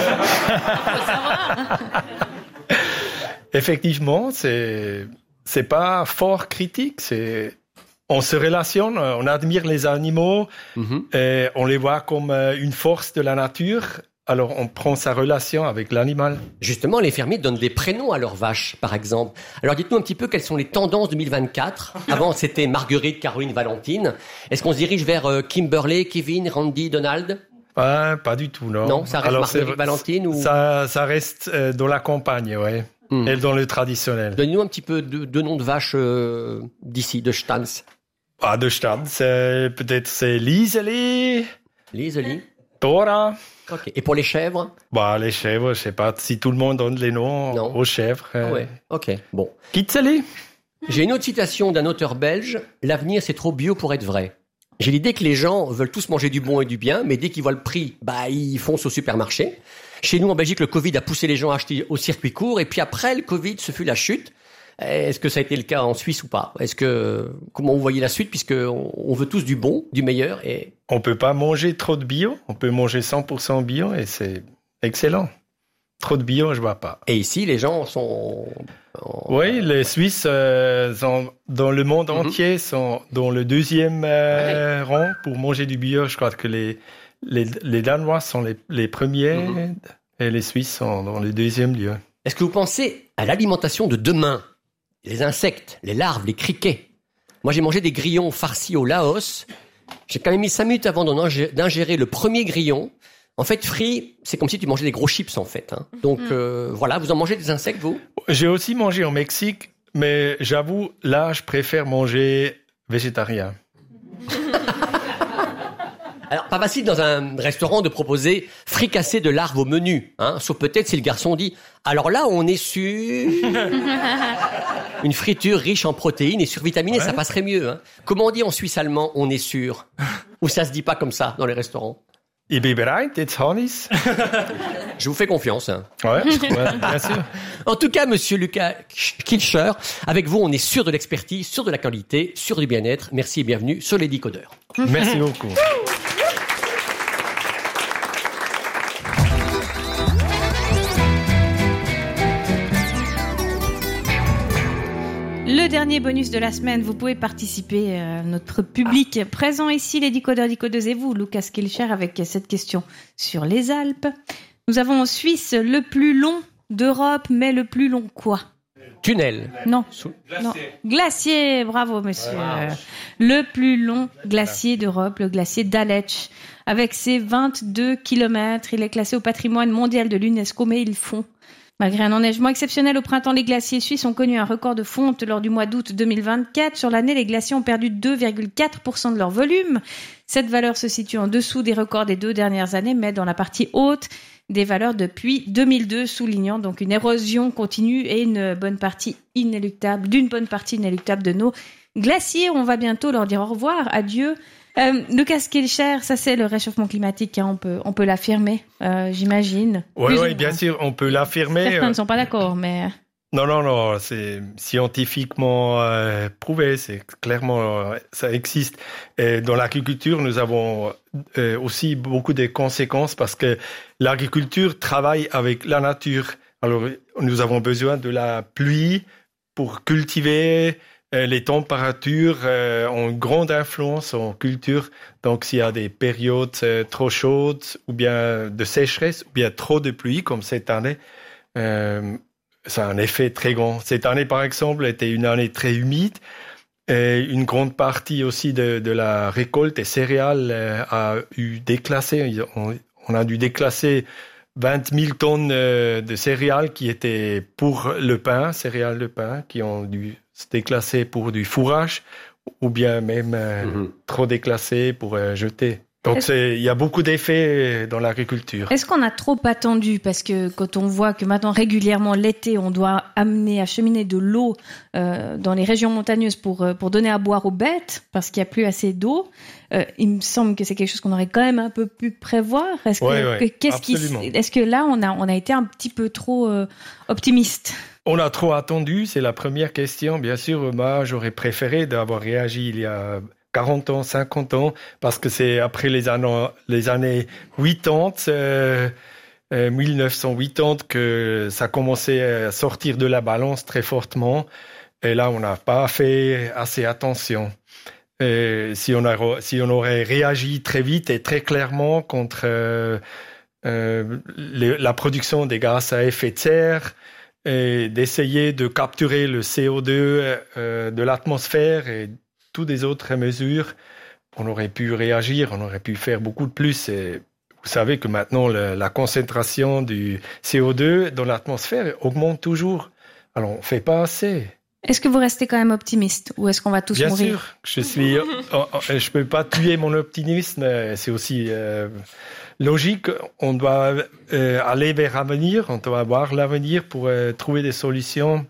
Effectivement, c'est c'est pas fort critique. C'est on se relationne, on admire les animaux, Mhm. et on les voit comme euh, une force de la nature. Alors on prend sa relation avec l'animal. Justement, les fermiers donnent des prénoms à leurs vaches, par exemple. Alors dites-nous un petit peu quelles sont les tendances deux mille vingt-quatre. Avant, c'était Marguerite, Caroline, Valentine. Est-ce qu'on se dirige vers euh, Kimberley, Kevin, Randy, Donald? Ah, pas du tout, non. Non, ça reste Marguerite, c'est- Valentine ou... ça, ça reste euh, dans la campagne, ouais. Hmm. Et dans le traditionnel. Donnez-nous un petit peu de, de noms de vaches euh, d'ici, de Stans. Ah, de Stade, c'est peut-être c'est Liseli, Liseli. Tora. Ok. Et pour les chèvres? Bah, les chèvres, je sais pas si tout le monde donne les noms Non. aux chèvres. Ah ouais. Ok. Bon. Kitzeli. J'ai une autre citation d'un auteur belge. L'avenir, c'est trop bio pour être vrai. J'ai l'idée que les gens veulent tous manger du bon et du bien, mais dès qu'ils voient le prix, bah, ils foncent au supermarché. Chez nous, en Belgique, le Covid a poussé les gens à acheter au circuit court, et puis après, le Covid, ce fut la chute. Est-ce que ça a été le cas en Suisse ou pas? Est-ce que, comment vous voyez la suite, puisque on, on veut tous du bon, du meilleur, et... On peut pas manger trop de bio. On peut manger cent pour cent bio et c'est excellent. Trop de bio, je vois pas. Et ici, les gens sont... en- Oui, les Suisses euh, sont, dans le monde Mhm. entier sont dans le deuxième euh, rang pour manger du bio. Je crois que les, les, les Danois sont les, les premiers Mhm. et les Suisses sont dans le deuxième lieu. Est-ce que vous pensez à l'alimentation de demain? Les insectes, les larves, les criquets. Moi, j'ai mangé des grillons farcis au Laos. J'ai quand même mis cinq minutes avant d'en ingé- d'ingérer le premier grillon. En fait, frit, c'est comme si tu mangeais des gros chips, en fait. Hein. Donc, euh, voilà, vous en mangez des insectes, vous? J'ai aussi mangé au Mexique, mais j'avoue, là, je préfère manger végétarien. Alors, pas facile dans un restaurant de proposer fricassé de larves au menu, hein, sauf peut-être si le garçon dit « Alors là, on est sur une friture riche en protéines et survitaminée, Ouais. ça passerait mieux. Hein. » Comment on dit en suisse allemand « on est sûr » Ou ça se dit pas comme ça dans les restaurants? Ich bin bereit, jetzt Hannes. Je vous fais confiance. Hein. Ouais, ouais, bien sûr. En tout cas, monsieur Lucas Kilcher, avec vous, on est sûr de l'expertise, sûr de la qualité, sûr du bien-être. Merci et bienvenue sur les Décodeurs. Merci beaucoup. Le dernier bonus de la semaine. Vous pouvez participer, euh, notre public ah. présent ici, les décodeurs, décodeuses et vous, Lucas Kilcher, avec cette question sur les Alpes. Nous avons en Suisse le plus long d'Europe, mais le plus long quoi ? Tunnel. Non. Sous... Glacier. Non. Glacier, bravo monsieur. Ouais. Le plus long glacier d'Europe, le glacier d'Aletsch. Avec ses vingt-deux kilomètres, il est classé au patrimoine mondial de l'UNESCO, mais il fond. Malgré un enneigement exceptionnel au printemps, les glaciers suisses ont connu un record de fonte lors du mois d'août deux mille vingt-quatre. Sur l'année, les glaciers ont perdu deux virgule quatre pour cent de leur volume. Cette valeur se situe en dessous des records des deux dernières années, mais dans la partie haute des valeurs depuis deux mille deux, soulignant donc une érosion continue et une bonne partie inéluctable, d'une bonne partie inéluctable de nos glaciers. On va bientôt leur dire au revoir, adieu. Euh, Lucas Kilcher, ça c'est le réchauffement climatique, hein, on peut on peut l'affirmer, euh, j'imagine. Oui, oui, bien sûr, on peut l'affirmer. Certains ne sont pas d'accord, mais non, non, non, c'est scientifiquement euh, prouvé, c'est clairement ça existe. Et dans l'agriculture, nous avons euh, aussi beaucoup de conséquences parce que l'agriculture travaille avec la nature. Alors, nous avons besoin de la pluie pour cultiver. Les températures euh, ont une grande influence en culture. Donc, s'il y a des périodes euh, trop chaudes ou bien de sécheresse ou bien trop de pluie, comme cette année, euh, ça a un effet très grand. Cette année, par exemple, était une année très humide. Et une grande partie aussi de, de la récolte des céréales euh, a eu déclassé. On, on a dû déclasser vingt mille tonnes euh, de céréales qui étaient pour le pain, céréales de pain, qui ont dû se déclasser pour du fourrage ou bien même euh, mmh. trop déclassé pour euh, jeter. Donc c'est, il y a beaucoup d'effets dans l'agriculture. Est-ce qu'on a trop attendu ? Parce que quand on voit que maintenant régulièrement l'été, on doit amener, acheminer de l'eau euh, dans les régions montagneuses pour pour donner à boire aux bêtes parce qu'il n'y a plus assez d'eau. Euh, il me semble que c'est quelque chose qu'on aurait quand même un peu pu prévoir. Est-ce que, ouais, ouais, que qu'est-ce absolument. qui, est-ce que là on a on a été un petit peu trop euh, optimiste ? On a trop attendu, c'est la première question. Bien sûr, moi j'aurais préféré d'avoir réagi il y a quarante ans, cinquante ans, parce que c'est après les années, les années quatre-vingt-dix, euh, euh, dix-neuf cent quatre-vingt-dix, que ça commençait à sortir de la balance très fortement. Et là, on n'a pas fait assez attention. Et si on a, si on aurait réagi très vite et très clairement contre euh, euh, les, la production des gaz à effet de serre, et d'essayer de capturer le C O deux euh, de l'atmosphère et toutes les autres mesures, on aurait pu réagir, on aurait pu faire beaucoup de plus. Et vous savez que maintenant, le, la concentration du C O deux dans l'atmosphère augmente toujours. Alors, on ne fait pas assez. Est-ce que vous restez quand même optimiste ou est-ce qu'on va tous Bien mourir ? Bien sûr, je suis. oh, oh, je peux pas tuer mon optimisme. C'est aussi euh, logique. On doit euh, aller vers l'avenir. On doit voir l'avenir pour euh, trouver des solutions.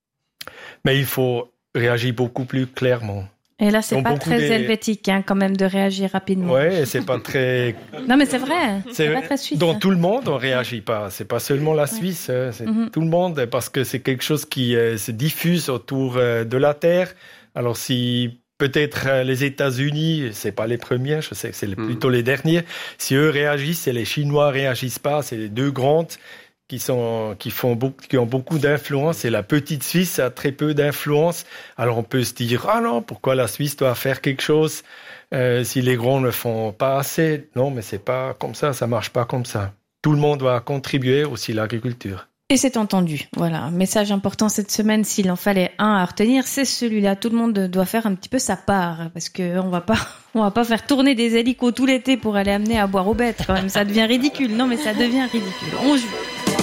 Mais il faut réagir beaucoup plus clairement. Et là, c'est Donc, pas très des... helvétique, hein, quand même, de réagir rapidement. Ouais, c'est pas très. Non, mais c'est vrai. C'est, c'est pas très suisse. Dans tout le monde, on réagit pas. C'est pas seulement la Suisse, ouais. C'est mm-hmm. tout le monde, parce que c'est quelque chose qui euh, se diffuse autour euh, de la Terre. Alors, si peut-être euh, les États-Unis, c'est pas les premiers, je sais que c'est plutôt mm. les derniers. Si eux réagissent et les Chinois réagissent pas, c'est les deux grandes qui sont qui font beaucoup, qui ont beaucoup d'influence, et la petite Suisse a très peu d'influence. Alors on peut se dire ah non, pourquoi la Suisse doit faire quelque chose euh, si les grands ne font pas assez? Non, mais c'est pas comme ça, ça marche pas comme ça. Tout le monde doit contribuer, aussi l'agriculture. Et c'est entendu. Voilà, un message important cette semaine, s'il en fallait un à retenir, c'est celui-là. Tout le monde doit faire un petit peu sa part, parce que on va pas, on va pas faire tourner des hélicos tout l'été pour aller amener à boire aux bêtes. Quand même, ça devient ridicule. Non, mais ça devient ridicule. On joue.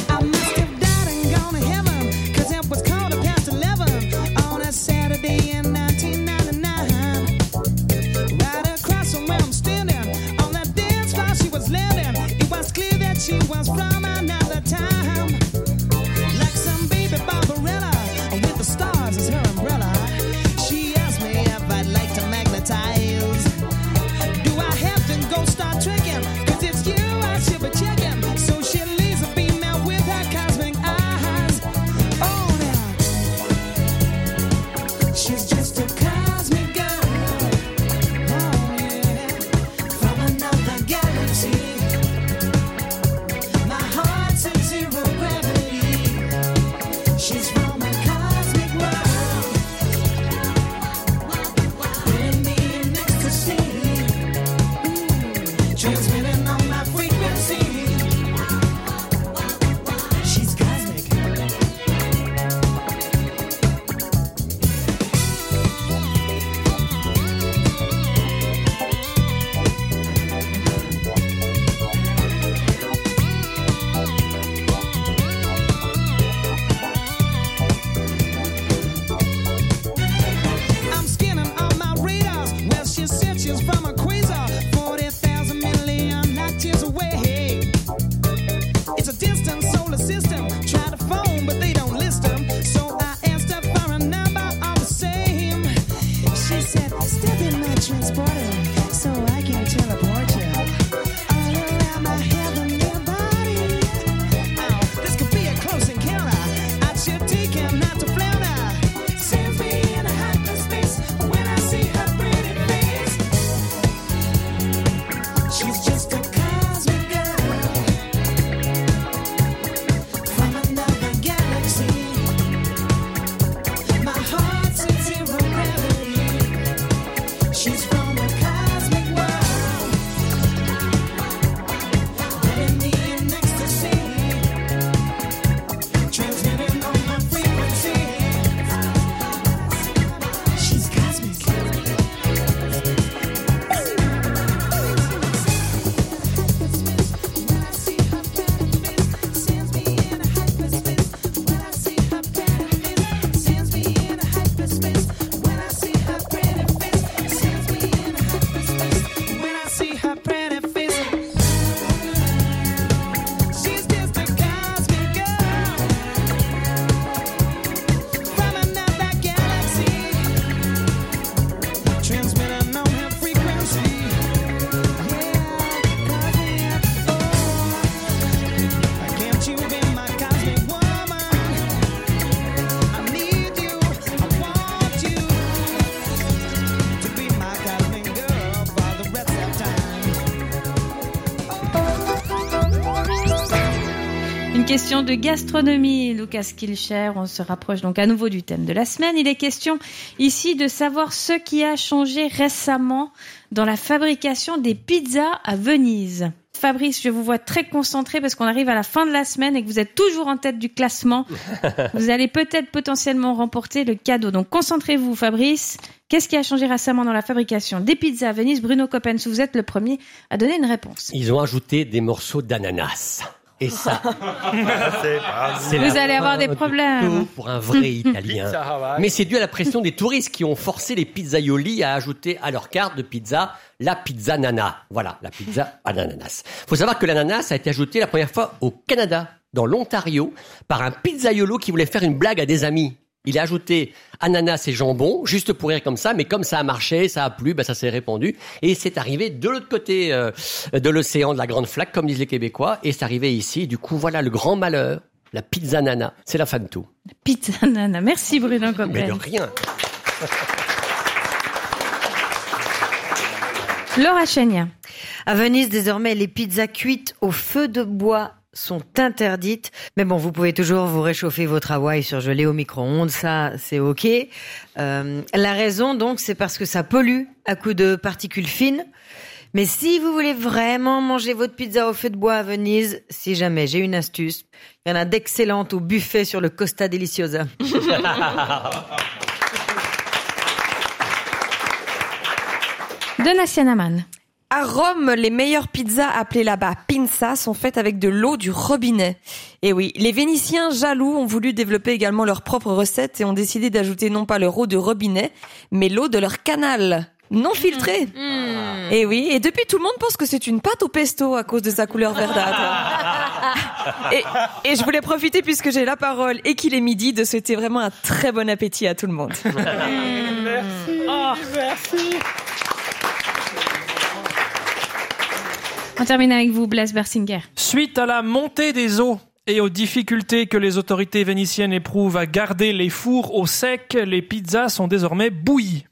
She was from another time, like some baby Barbarella with the stars as her umbrella. She asked me if I'd like to magnetize. Do I have to go start tricking? Cause it's you I should be checking. So she leaves a female with her cosmic eyes. Oh now, she's just a cosmic girl. Oh yeah, from another galaxy. transmitting on my frequency. She's cosmic. I'm scanning all my radars. Well, she said she's from a quasar, forty thousand million light years away. It's a distant solar system. Try to phone, but they don't list them. So I asked her for a number all the same. She said, step in my transporter so I can teleport you all around my heavenly body. Oh, this could be a close encounter. I should take him not to flounder. Sends me in a hyperspace when I see her pretty face. She's just a cosmic girl from another galaxy. My heart's in zero gravity. She's from a cosmic world, putting me in ecstasy, transmitting on my frequency. She's cosmic. Sends me in a hyperspace when I see her pretty face. Sends me in a hyperspace when I see her pretty face. Sends me in a hyperspace when I see her pretty face. She's just a cosmic girl from another galaxy, transmitting on her frequency. Can't you be my cosmic woman? I need you, I want you to be my cosmic girl for the rest of time. Une question de gastronomie, Lucas Kilcher. On se rapproche donc à nouveau du thème de la semaine. Il est question ici de savoir ce qui a changé récemment dans la fabrication des pizzas à Venise. Fabrice, je vous vois très concentré parce qu'on arrive à la fin de la semaine et que vous êtes toujours en tête du classement. Vous allez peut-être potentiellement remporter le cadeau. Donc concentrez-vous, Fabrice. Qu'est-ce qui a changé récemment dans la fabrication des pizzas à Venise? Bruno Coppens, vous êtes le premier à donner une réponse. Ils ont ajouté des morceaux d'ananas. Et ça, c'est Vous la allez avoir fin des du problème. tout pour un vrai Italien. Pizza Hawaii. Mais c'est dû à la pression des touristes qui ont forcé les pizzaioli à ajouter à leur carte de pizza la pizza nana. Voilà, la pizza à l'ananas. Faut savoir que l'ananas a été ajouté la première fois au Canada, dans l'Ontario, par un pizzaiolo qui voulait faire une blague à des amis. Il a ajouté ananas et jambon, juste pour rire comme ça, mais comme ça a marché, ça a plu, bah ça s'est répandu. Et c'est arrivé de l'autre côté euh, de l'océan, de la grande flaque, comme disent les Québécois, et c'est arrivé ici. Du coup, voilà le grand malheur, la pizza nana. C'est la fin de tout. Pizza nana. Merci Bruno Coppens. Mais de rien. Laura Chenia. À Venise, désormais, les pizzas cuites au feu de bois sont interdites. Mais bon, vous pouvez toujours vous réchauffer votre Hawaï surgelé au micro-ondes, ça, c'est OK. Euh, la raison, donc, c'est parce que ça pollue à coups de particules fines. Mais si vous voulez vraiment manger votre pizza au feu de bois à Venise, si jamais j'ai une astuce, il y en a d'excellentes au buffet sur le Costa Deliciosa. Donatien Amann. À Rome, les meilleures pizzas appelées là-bas pinza sont faites avec de l'eau du robinet. Et oui, les Vénitiens jaloux ont voulu développer également leur propre recette et ont décidé d'ajouter non pas leur eau de robinet, mais l'eau de leur canal, non filtrée. Mmh. Et oui, et depuis tout le monde pense que c'est une pâte au pesto à cause de sa couleur verdâtre. et, et je voulais profiter puisque j'ai la parole et qu'il est midi de souhaiter vraiment un très bon appétit à tout le monde. Merci, Oh. merci. On termine avec vous, Blaise Bersinger. Suite à la montée des eaux et aux difficultés que les autorités vénitiennes éprouvent à garder les fours au sec, les pizzas sont désormais bouillies.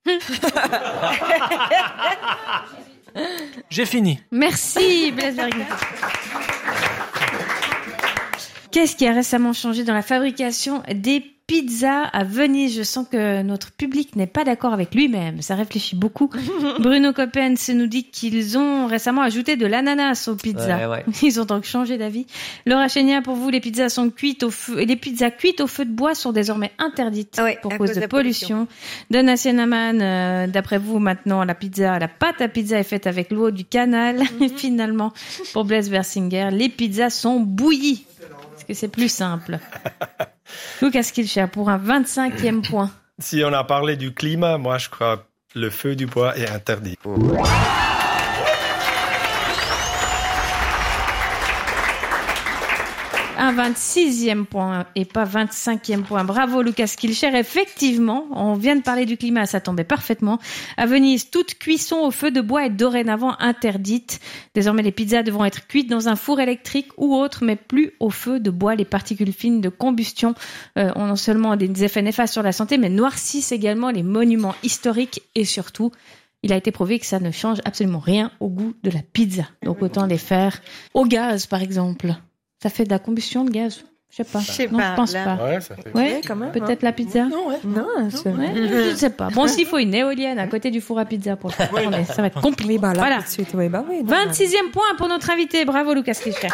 J'ai fini. Merci, Blaise Bersinger. Qu'est-ce qui a récemment changé dans la fabrication des pizza à Venise. Je sens que notre public n'est pas d'accord avec lui-même. Ça réfléchit beaucoup. Bruno Coppens nous dit qu'ils ont récemment ajouté de l'ananas aux pizzas. Ouais, ouais. Ils ont donc changé d'avis. Laura Chénia, pour vous, les pizzas sont cuites au feu, et les pizzas cuites au feu de bois sont désormais interdites Oui, pour à cause cause de de la pollution. Donna Sienaman, euh, d'après vous, maintenant, la pizza, la pâte à pizza est faite avec l'eau du canal. Et finalement, pour Blaise Bersinger, les pizzas sont bouillies. Parce que c'est plus simple. Lucas Skilcher pour un vingt-cinquième point. Si on a parlé du climat, moi je crois que le feu du bois est interdit. Un vingt-sixième point et pas vingt-cinquième point. Bravo Lucas Skilcher. Effectivement, on vient de parler du climat, ça tombait parfaitement. À Venise, toute cuisson au feu de bois est dorénavant interdite. Désormais, les pizzas devront être cuites dans un four électrique ou autre, mais plus au feu de bois. Les particules fines de combustion euh, ont non seulement des effets néfastes sur la santé, mais noircissent également les monuments historiques et surtout, il a été prouvé que ça ne change absolument rien au goût de la pizza. Donc autant les faire au gaz, par exemple. Ça fait de la combustion de gaz. Je sais pas. Je sais non, pas, je pense là. pas. Ouais, ça fait... Ouais, quand même. peut-être la pizza. Non, ouais. Non, c'est Ouais, je ne sais pas. Bon, s'il faut une éolienne à côté du four à pizza pour le faire tourner, ça va être compliqué. Oui, bah là, Voilà. tout de suite, oui, bah oui. non, vingt-sixième point pour notre invité. Bravo, Lucas Skilcher.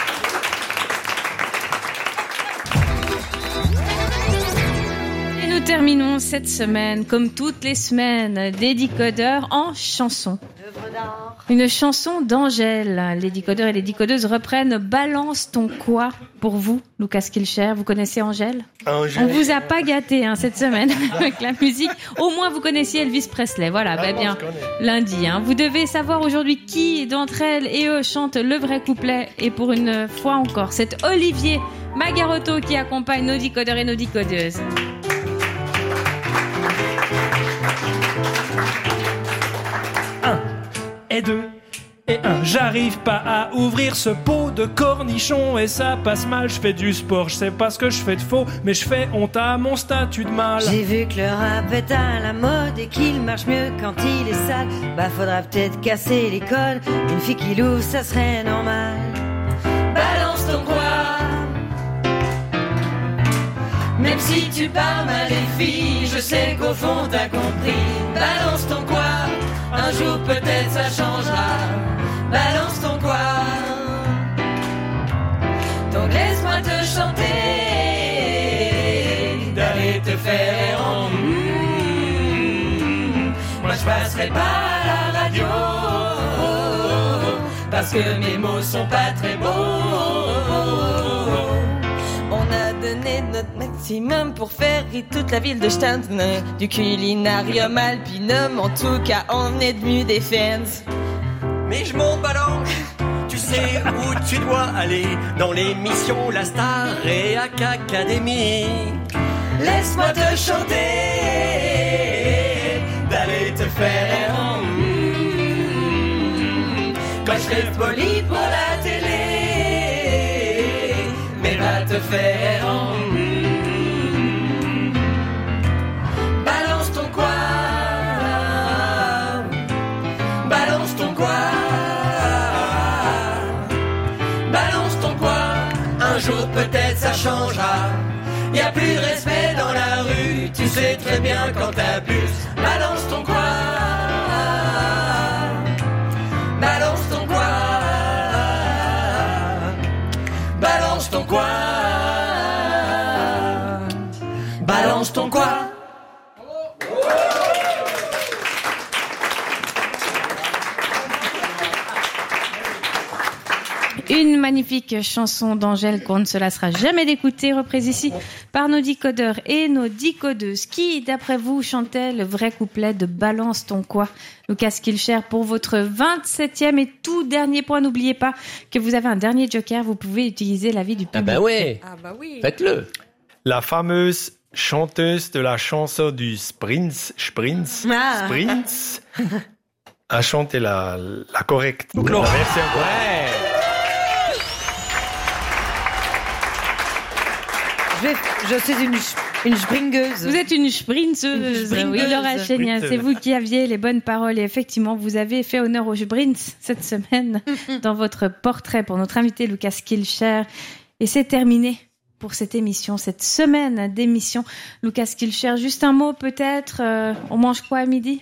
Et nous terminons cette semaine, comme toutes les semaines, des décodeurs en chanson. Une chanson d'Angèle. Les décodeurs et les décodeuses reprennent Balance ton quoi pour vous, Lucas Skilcher. Vous connaissez Angèle ? Angèle. On vous a pas gâté hein, cette semaine avec la musique. Au moins vous connaissiez Elvis Presley. Voilà, Ah, bah bon, bien je connais. lundi. Hein. Vous devez savoir aujourd'hui qui d'entre elles et eux chantent le vrai couplet. Et pour une fois encore, c'est Olivier Magarotto qui accompagne nos décodeurs et nos décodeuses. Et deux, et un. J'arrive pas à ouvrir ce pot de cornichons et ça passe mal. Je fais du sport, je sais pas ce que je fais de faux, mais je fais honte à mon statut de mal. J'ai vu que le rap est à la mode et qu'il marche mieux quand il est sale. Bah faudra peut-être casser les codes. Une fille qui loue, ça serait normal. Balance ton quoi. Même si tu parles mal des filles, je sais qu'au fond t'as compris. Balance ton quoi. Un jour peut-être ça changera. Balance ton quoi. Donc laisse-moi te chanter, d'aller te faire en mmh. Moi je passerai pas à la radio, parce que mes mots sont pas très beaux. On a donné notre maximum pour faire rire toute la ville de Stanton. Du culinarium alpinum, en tout cas on est devenu des fans. Mais je m'en balance, tu sais où tu dois aller, dans l'émission La Star et Académie. Laisse-moi te chanter, D'aller te faire en mmh. Quand je serai poli pour la télé, mais va te faire en balance ton quoi. Balance ton quoi. balance ton quoi. Un jour peut-être ça changera. Y a plus de respect dans la rue, tu sais très bien quand t'abuses. Balance ton quoi. Balance ton quoi. Balance ton quoi. Balance ton quoi. Une magnifique chanson d'Angèle qu'on ne se lassera jamais d'écouter, reprise ici par nos décodeurs et nos décodeuses. Qui, d'après vous, chantait le vrai couplet de Balance ton quoi? Lucas Skilcher, pour votre vingt-septième et tout dernier point, n'oubliez pas que vous avez un dernier joker, vous pouvez utiliser l'avis du public. Ah bah ouais. Ah bah oui. Faites-le. La fameuse chanteuse de la chanson du Sprints, Sprints, Ah. Sprints, a chanté la, la correcte. La Laura. version Ouais. Je, vais- je suis une, une springeuse. Vous êtes une sprinteuse, Une sprinteuse. oui, Laura Chénia, c'est vous qui aviez les bonnes paroles et effectivement, vous avez fait honneur aux sprints cette semaine dans votre portrait pour notre invité Lucas Skilcher. Et c'est terminé. pour cette émission, cette semaine d'émission. Lucas Kilcher, juste un mot peut-être. Euh, on mange quoi à midi?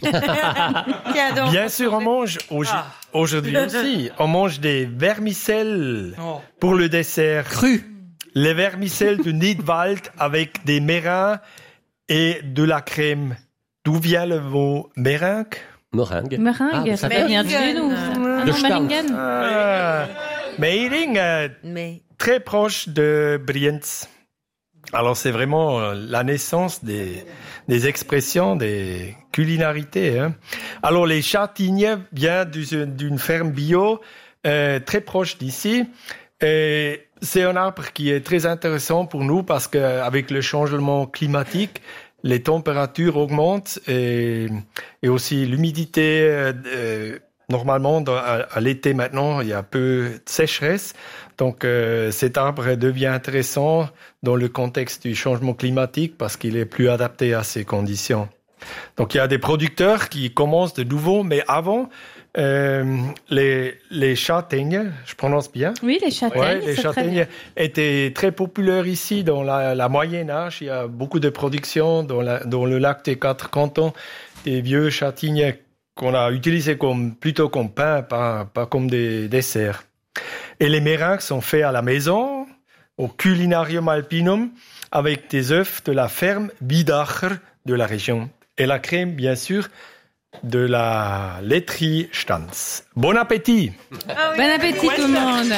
Bien sûr, on mange ah. aujourd'hui aussi. On mange des vermicelles oh. pour le dessert. Cru. Les vermicelles de Nidwald avec des meringues et de la crème. D'où vient le mot meringue? Meringue. Meringue, ah, ça vient de nous. Ah non, Meringen. Ah. Meiring, euh, Mais... très proche de Brienz. Alors c'est vraiment euh, la naissance des, des expressions, des culinarités. Hein. Alors les châtaigniers viennent d'une ferme bio euh, très proche d'ici. Et c'est un arbre qui est très intéressant pour nous parce qu'avec le changement climatique, les températures augmentent et, et aussi l'humidité. Euh, normalement, dans, à, à l'été maintenant, il y a peu de sécheresse. Donc euh, cet arbre devient intéressant dans le contexte du changement climatique parce qu'il est plus adapté à ces conditions. Donc il y a des producteurs qui commencent de nouveau, mais avant, euh, les, les châtaignes, je prononce bien? Oui, les châtaignes. Ouais, les châtaignes étaient très populaires ici dans la, la Moyen Âge. Il y a beaucoup de production dans, la, dans le lac des Quatre Cantons, des vieux châtaignes qu'on a utilisés comme, plutôt comme pain, pas, pas comme des desserts. Et les meringues sont faits à la maison, au Culinarium Alpinum, avec des œufs de la ferme Bidacher de la région. Et la crème, bien sûr, de la laiterie Stanz. Bon appétit! Ah oui. Bon appétit tout le monde!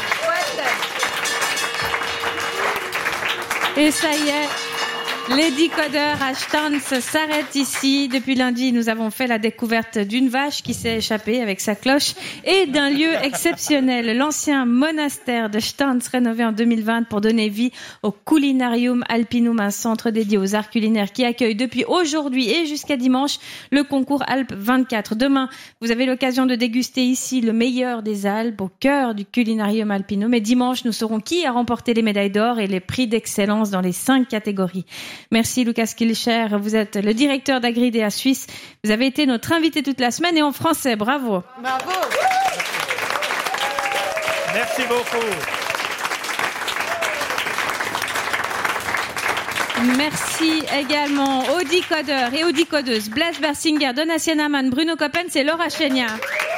Et ça y est, les décodeurs à Stanz s'arrêtent ici. Depuis lundi, nous avons fait la découverte d'une vache qui s'est échappée avec sa cloche et d'un lieu exceptionnel, l'ancien monastère de Stanz, rénové en deux mille vingt pour donner vie au Culinarium Alpinum, un centre dédié aux arts culinaires qui accueille depuis aujourd'hui et jusqu'à dimanche le concours Alpes vingt-quatre. Demain, vous avez l'occasion de déguster ici le meilleur des Alpes au cœur du Culinarium Alpinum. Et dimanche, nous saurons qui a remporté les médailles d'or et les prix d'excellence dans les cinq catégories. Merci Lucas Kilcher, vous êtes le directeur d'Agridea Suisse. Vous avez été notre invité toute la semaine et en français, bravo. Bravo. Merci beaucoup. Merci également aux décodeurs et aux décodeuses Blaise Bersinger, Donatien Amann, Bruno Coppens et Laura Chenia.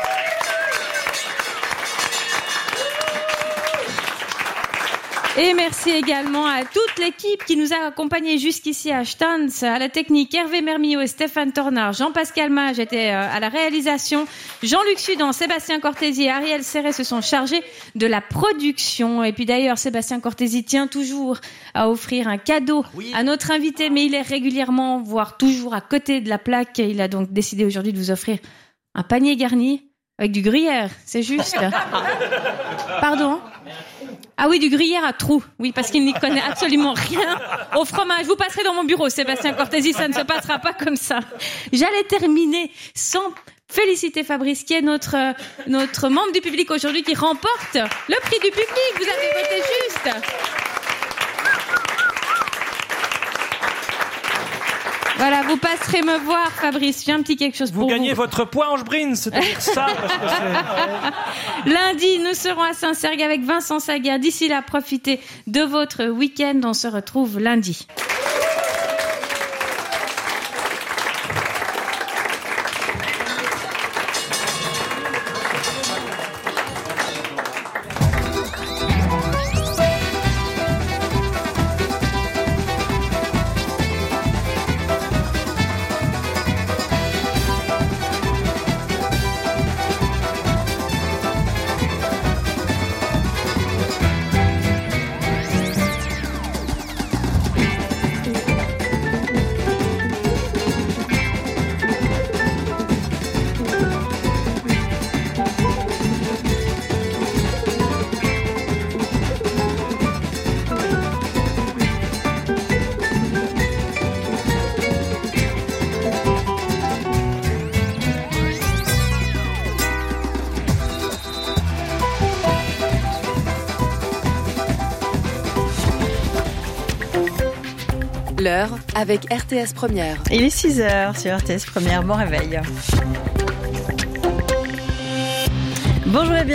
Et merci également à toute l'équipe qui nous a accompagnés jusqu'ici à Stanz, à la technique, Hervé Mermillot et Stéphane Tornard, Jean-Pascal Mage était à la réalisation, Jean-Luc Sudan, Sébastien Cortési et Ariel Serret se sont chargés de la production. Et puis d'ailleurs, Sébastien Cortési tient toujours à offrir un cadeau oui. à notre invité, mais il est régulièrement, voire toujours à côté de la plaque. Il a donc décidé aujourd'hui de vous offrir un panier garni avec du gruyère, c'est juste. Pardon ? Ah oui, du gruyère à trous. Oui, parce qu'il n'y connaît absolument rien au fromage. Vous passerez dans mon bureau, Sébastien Cortési, ça ne se passera pas comme ça. J'allais terminer sans féliciter Fabrice, qui est notre, notre membre du public aujourd'hui, qui remporte le prix du public. Vous avez voté juste. Voilà, vous passerez me voir, Fabrice. J'ai un petit quelque chose pour vous. Vous gagnez votre poids Ange Brins, c'est-à-dire ça. Parce que c'est... Lundi, nous serons à Saint-Sergue avec Vincent Saguer. D'ici là, profitez de votre week-end. On se retrouve lundi. L'heure avec R T S Première. Il est six heures sur R T S Première. Bon réveil. Bonjour et bienvenue.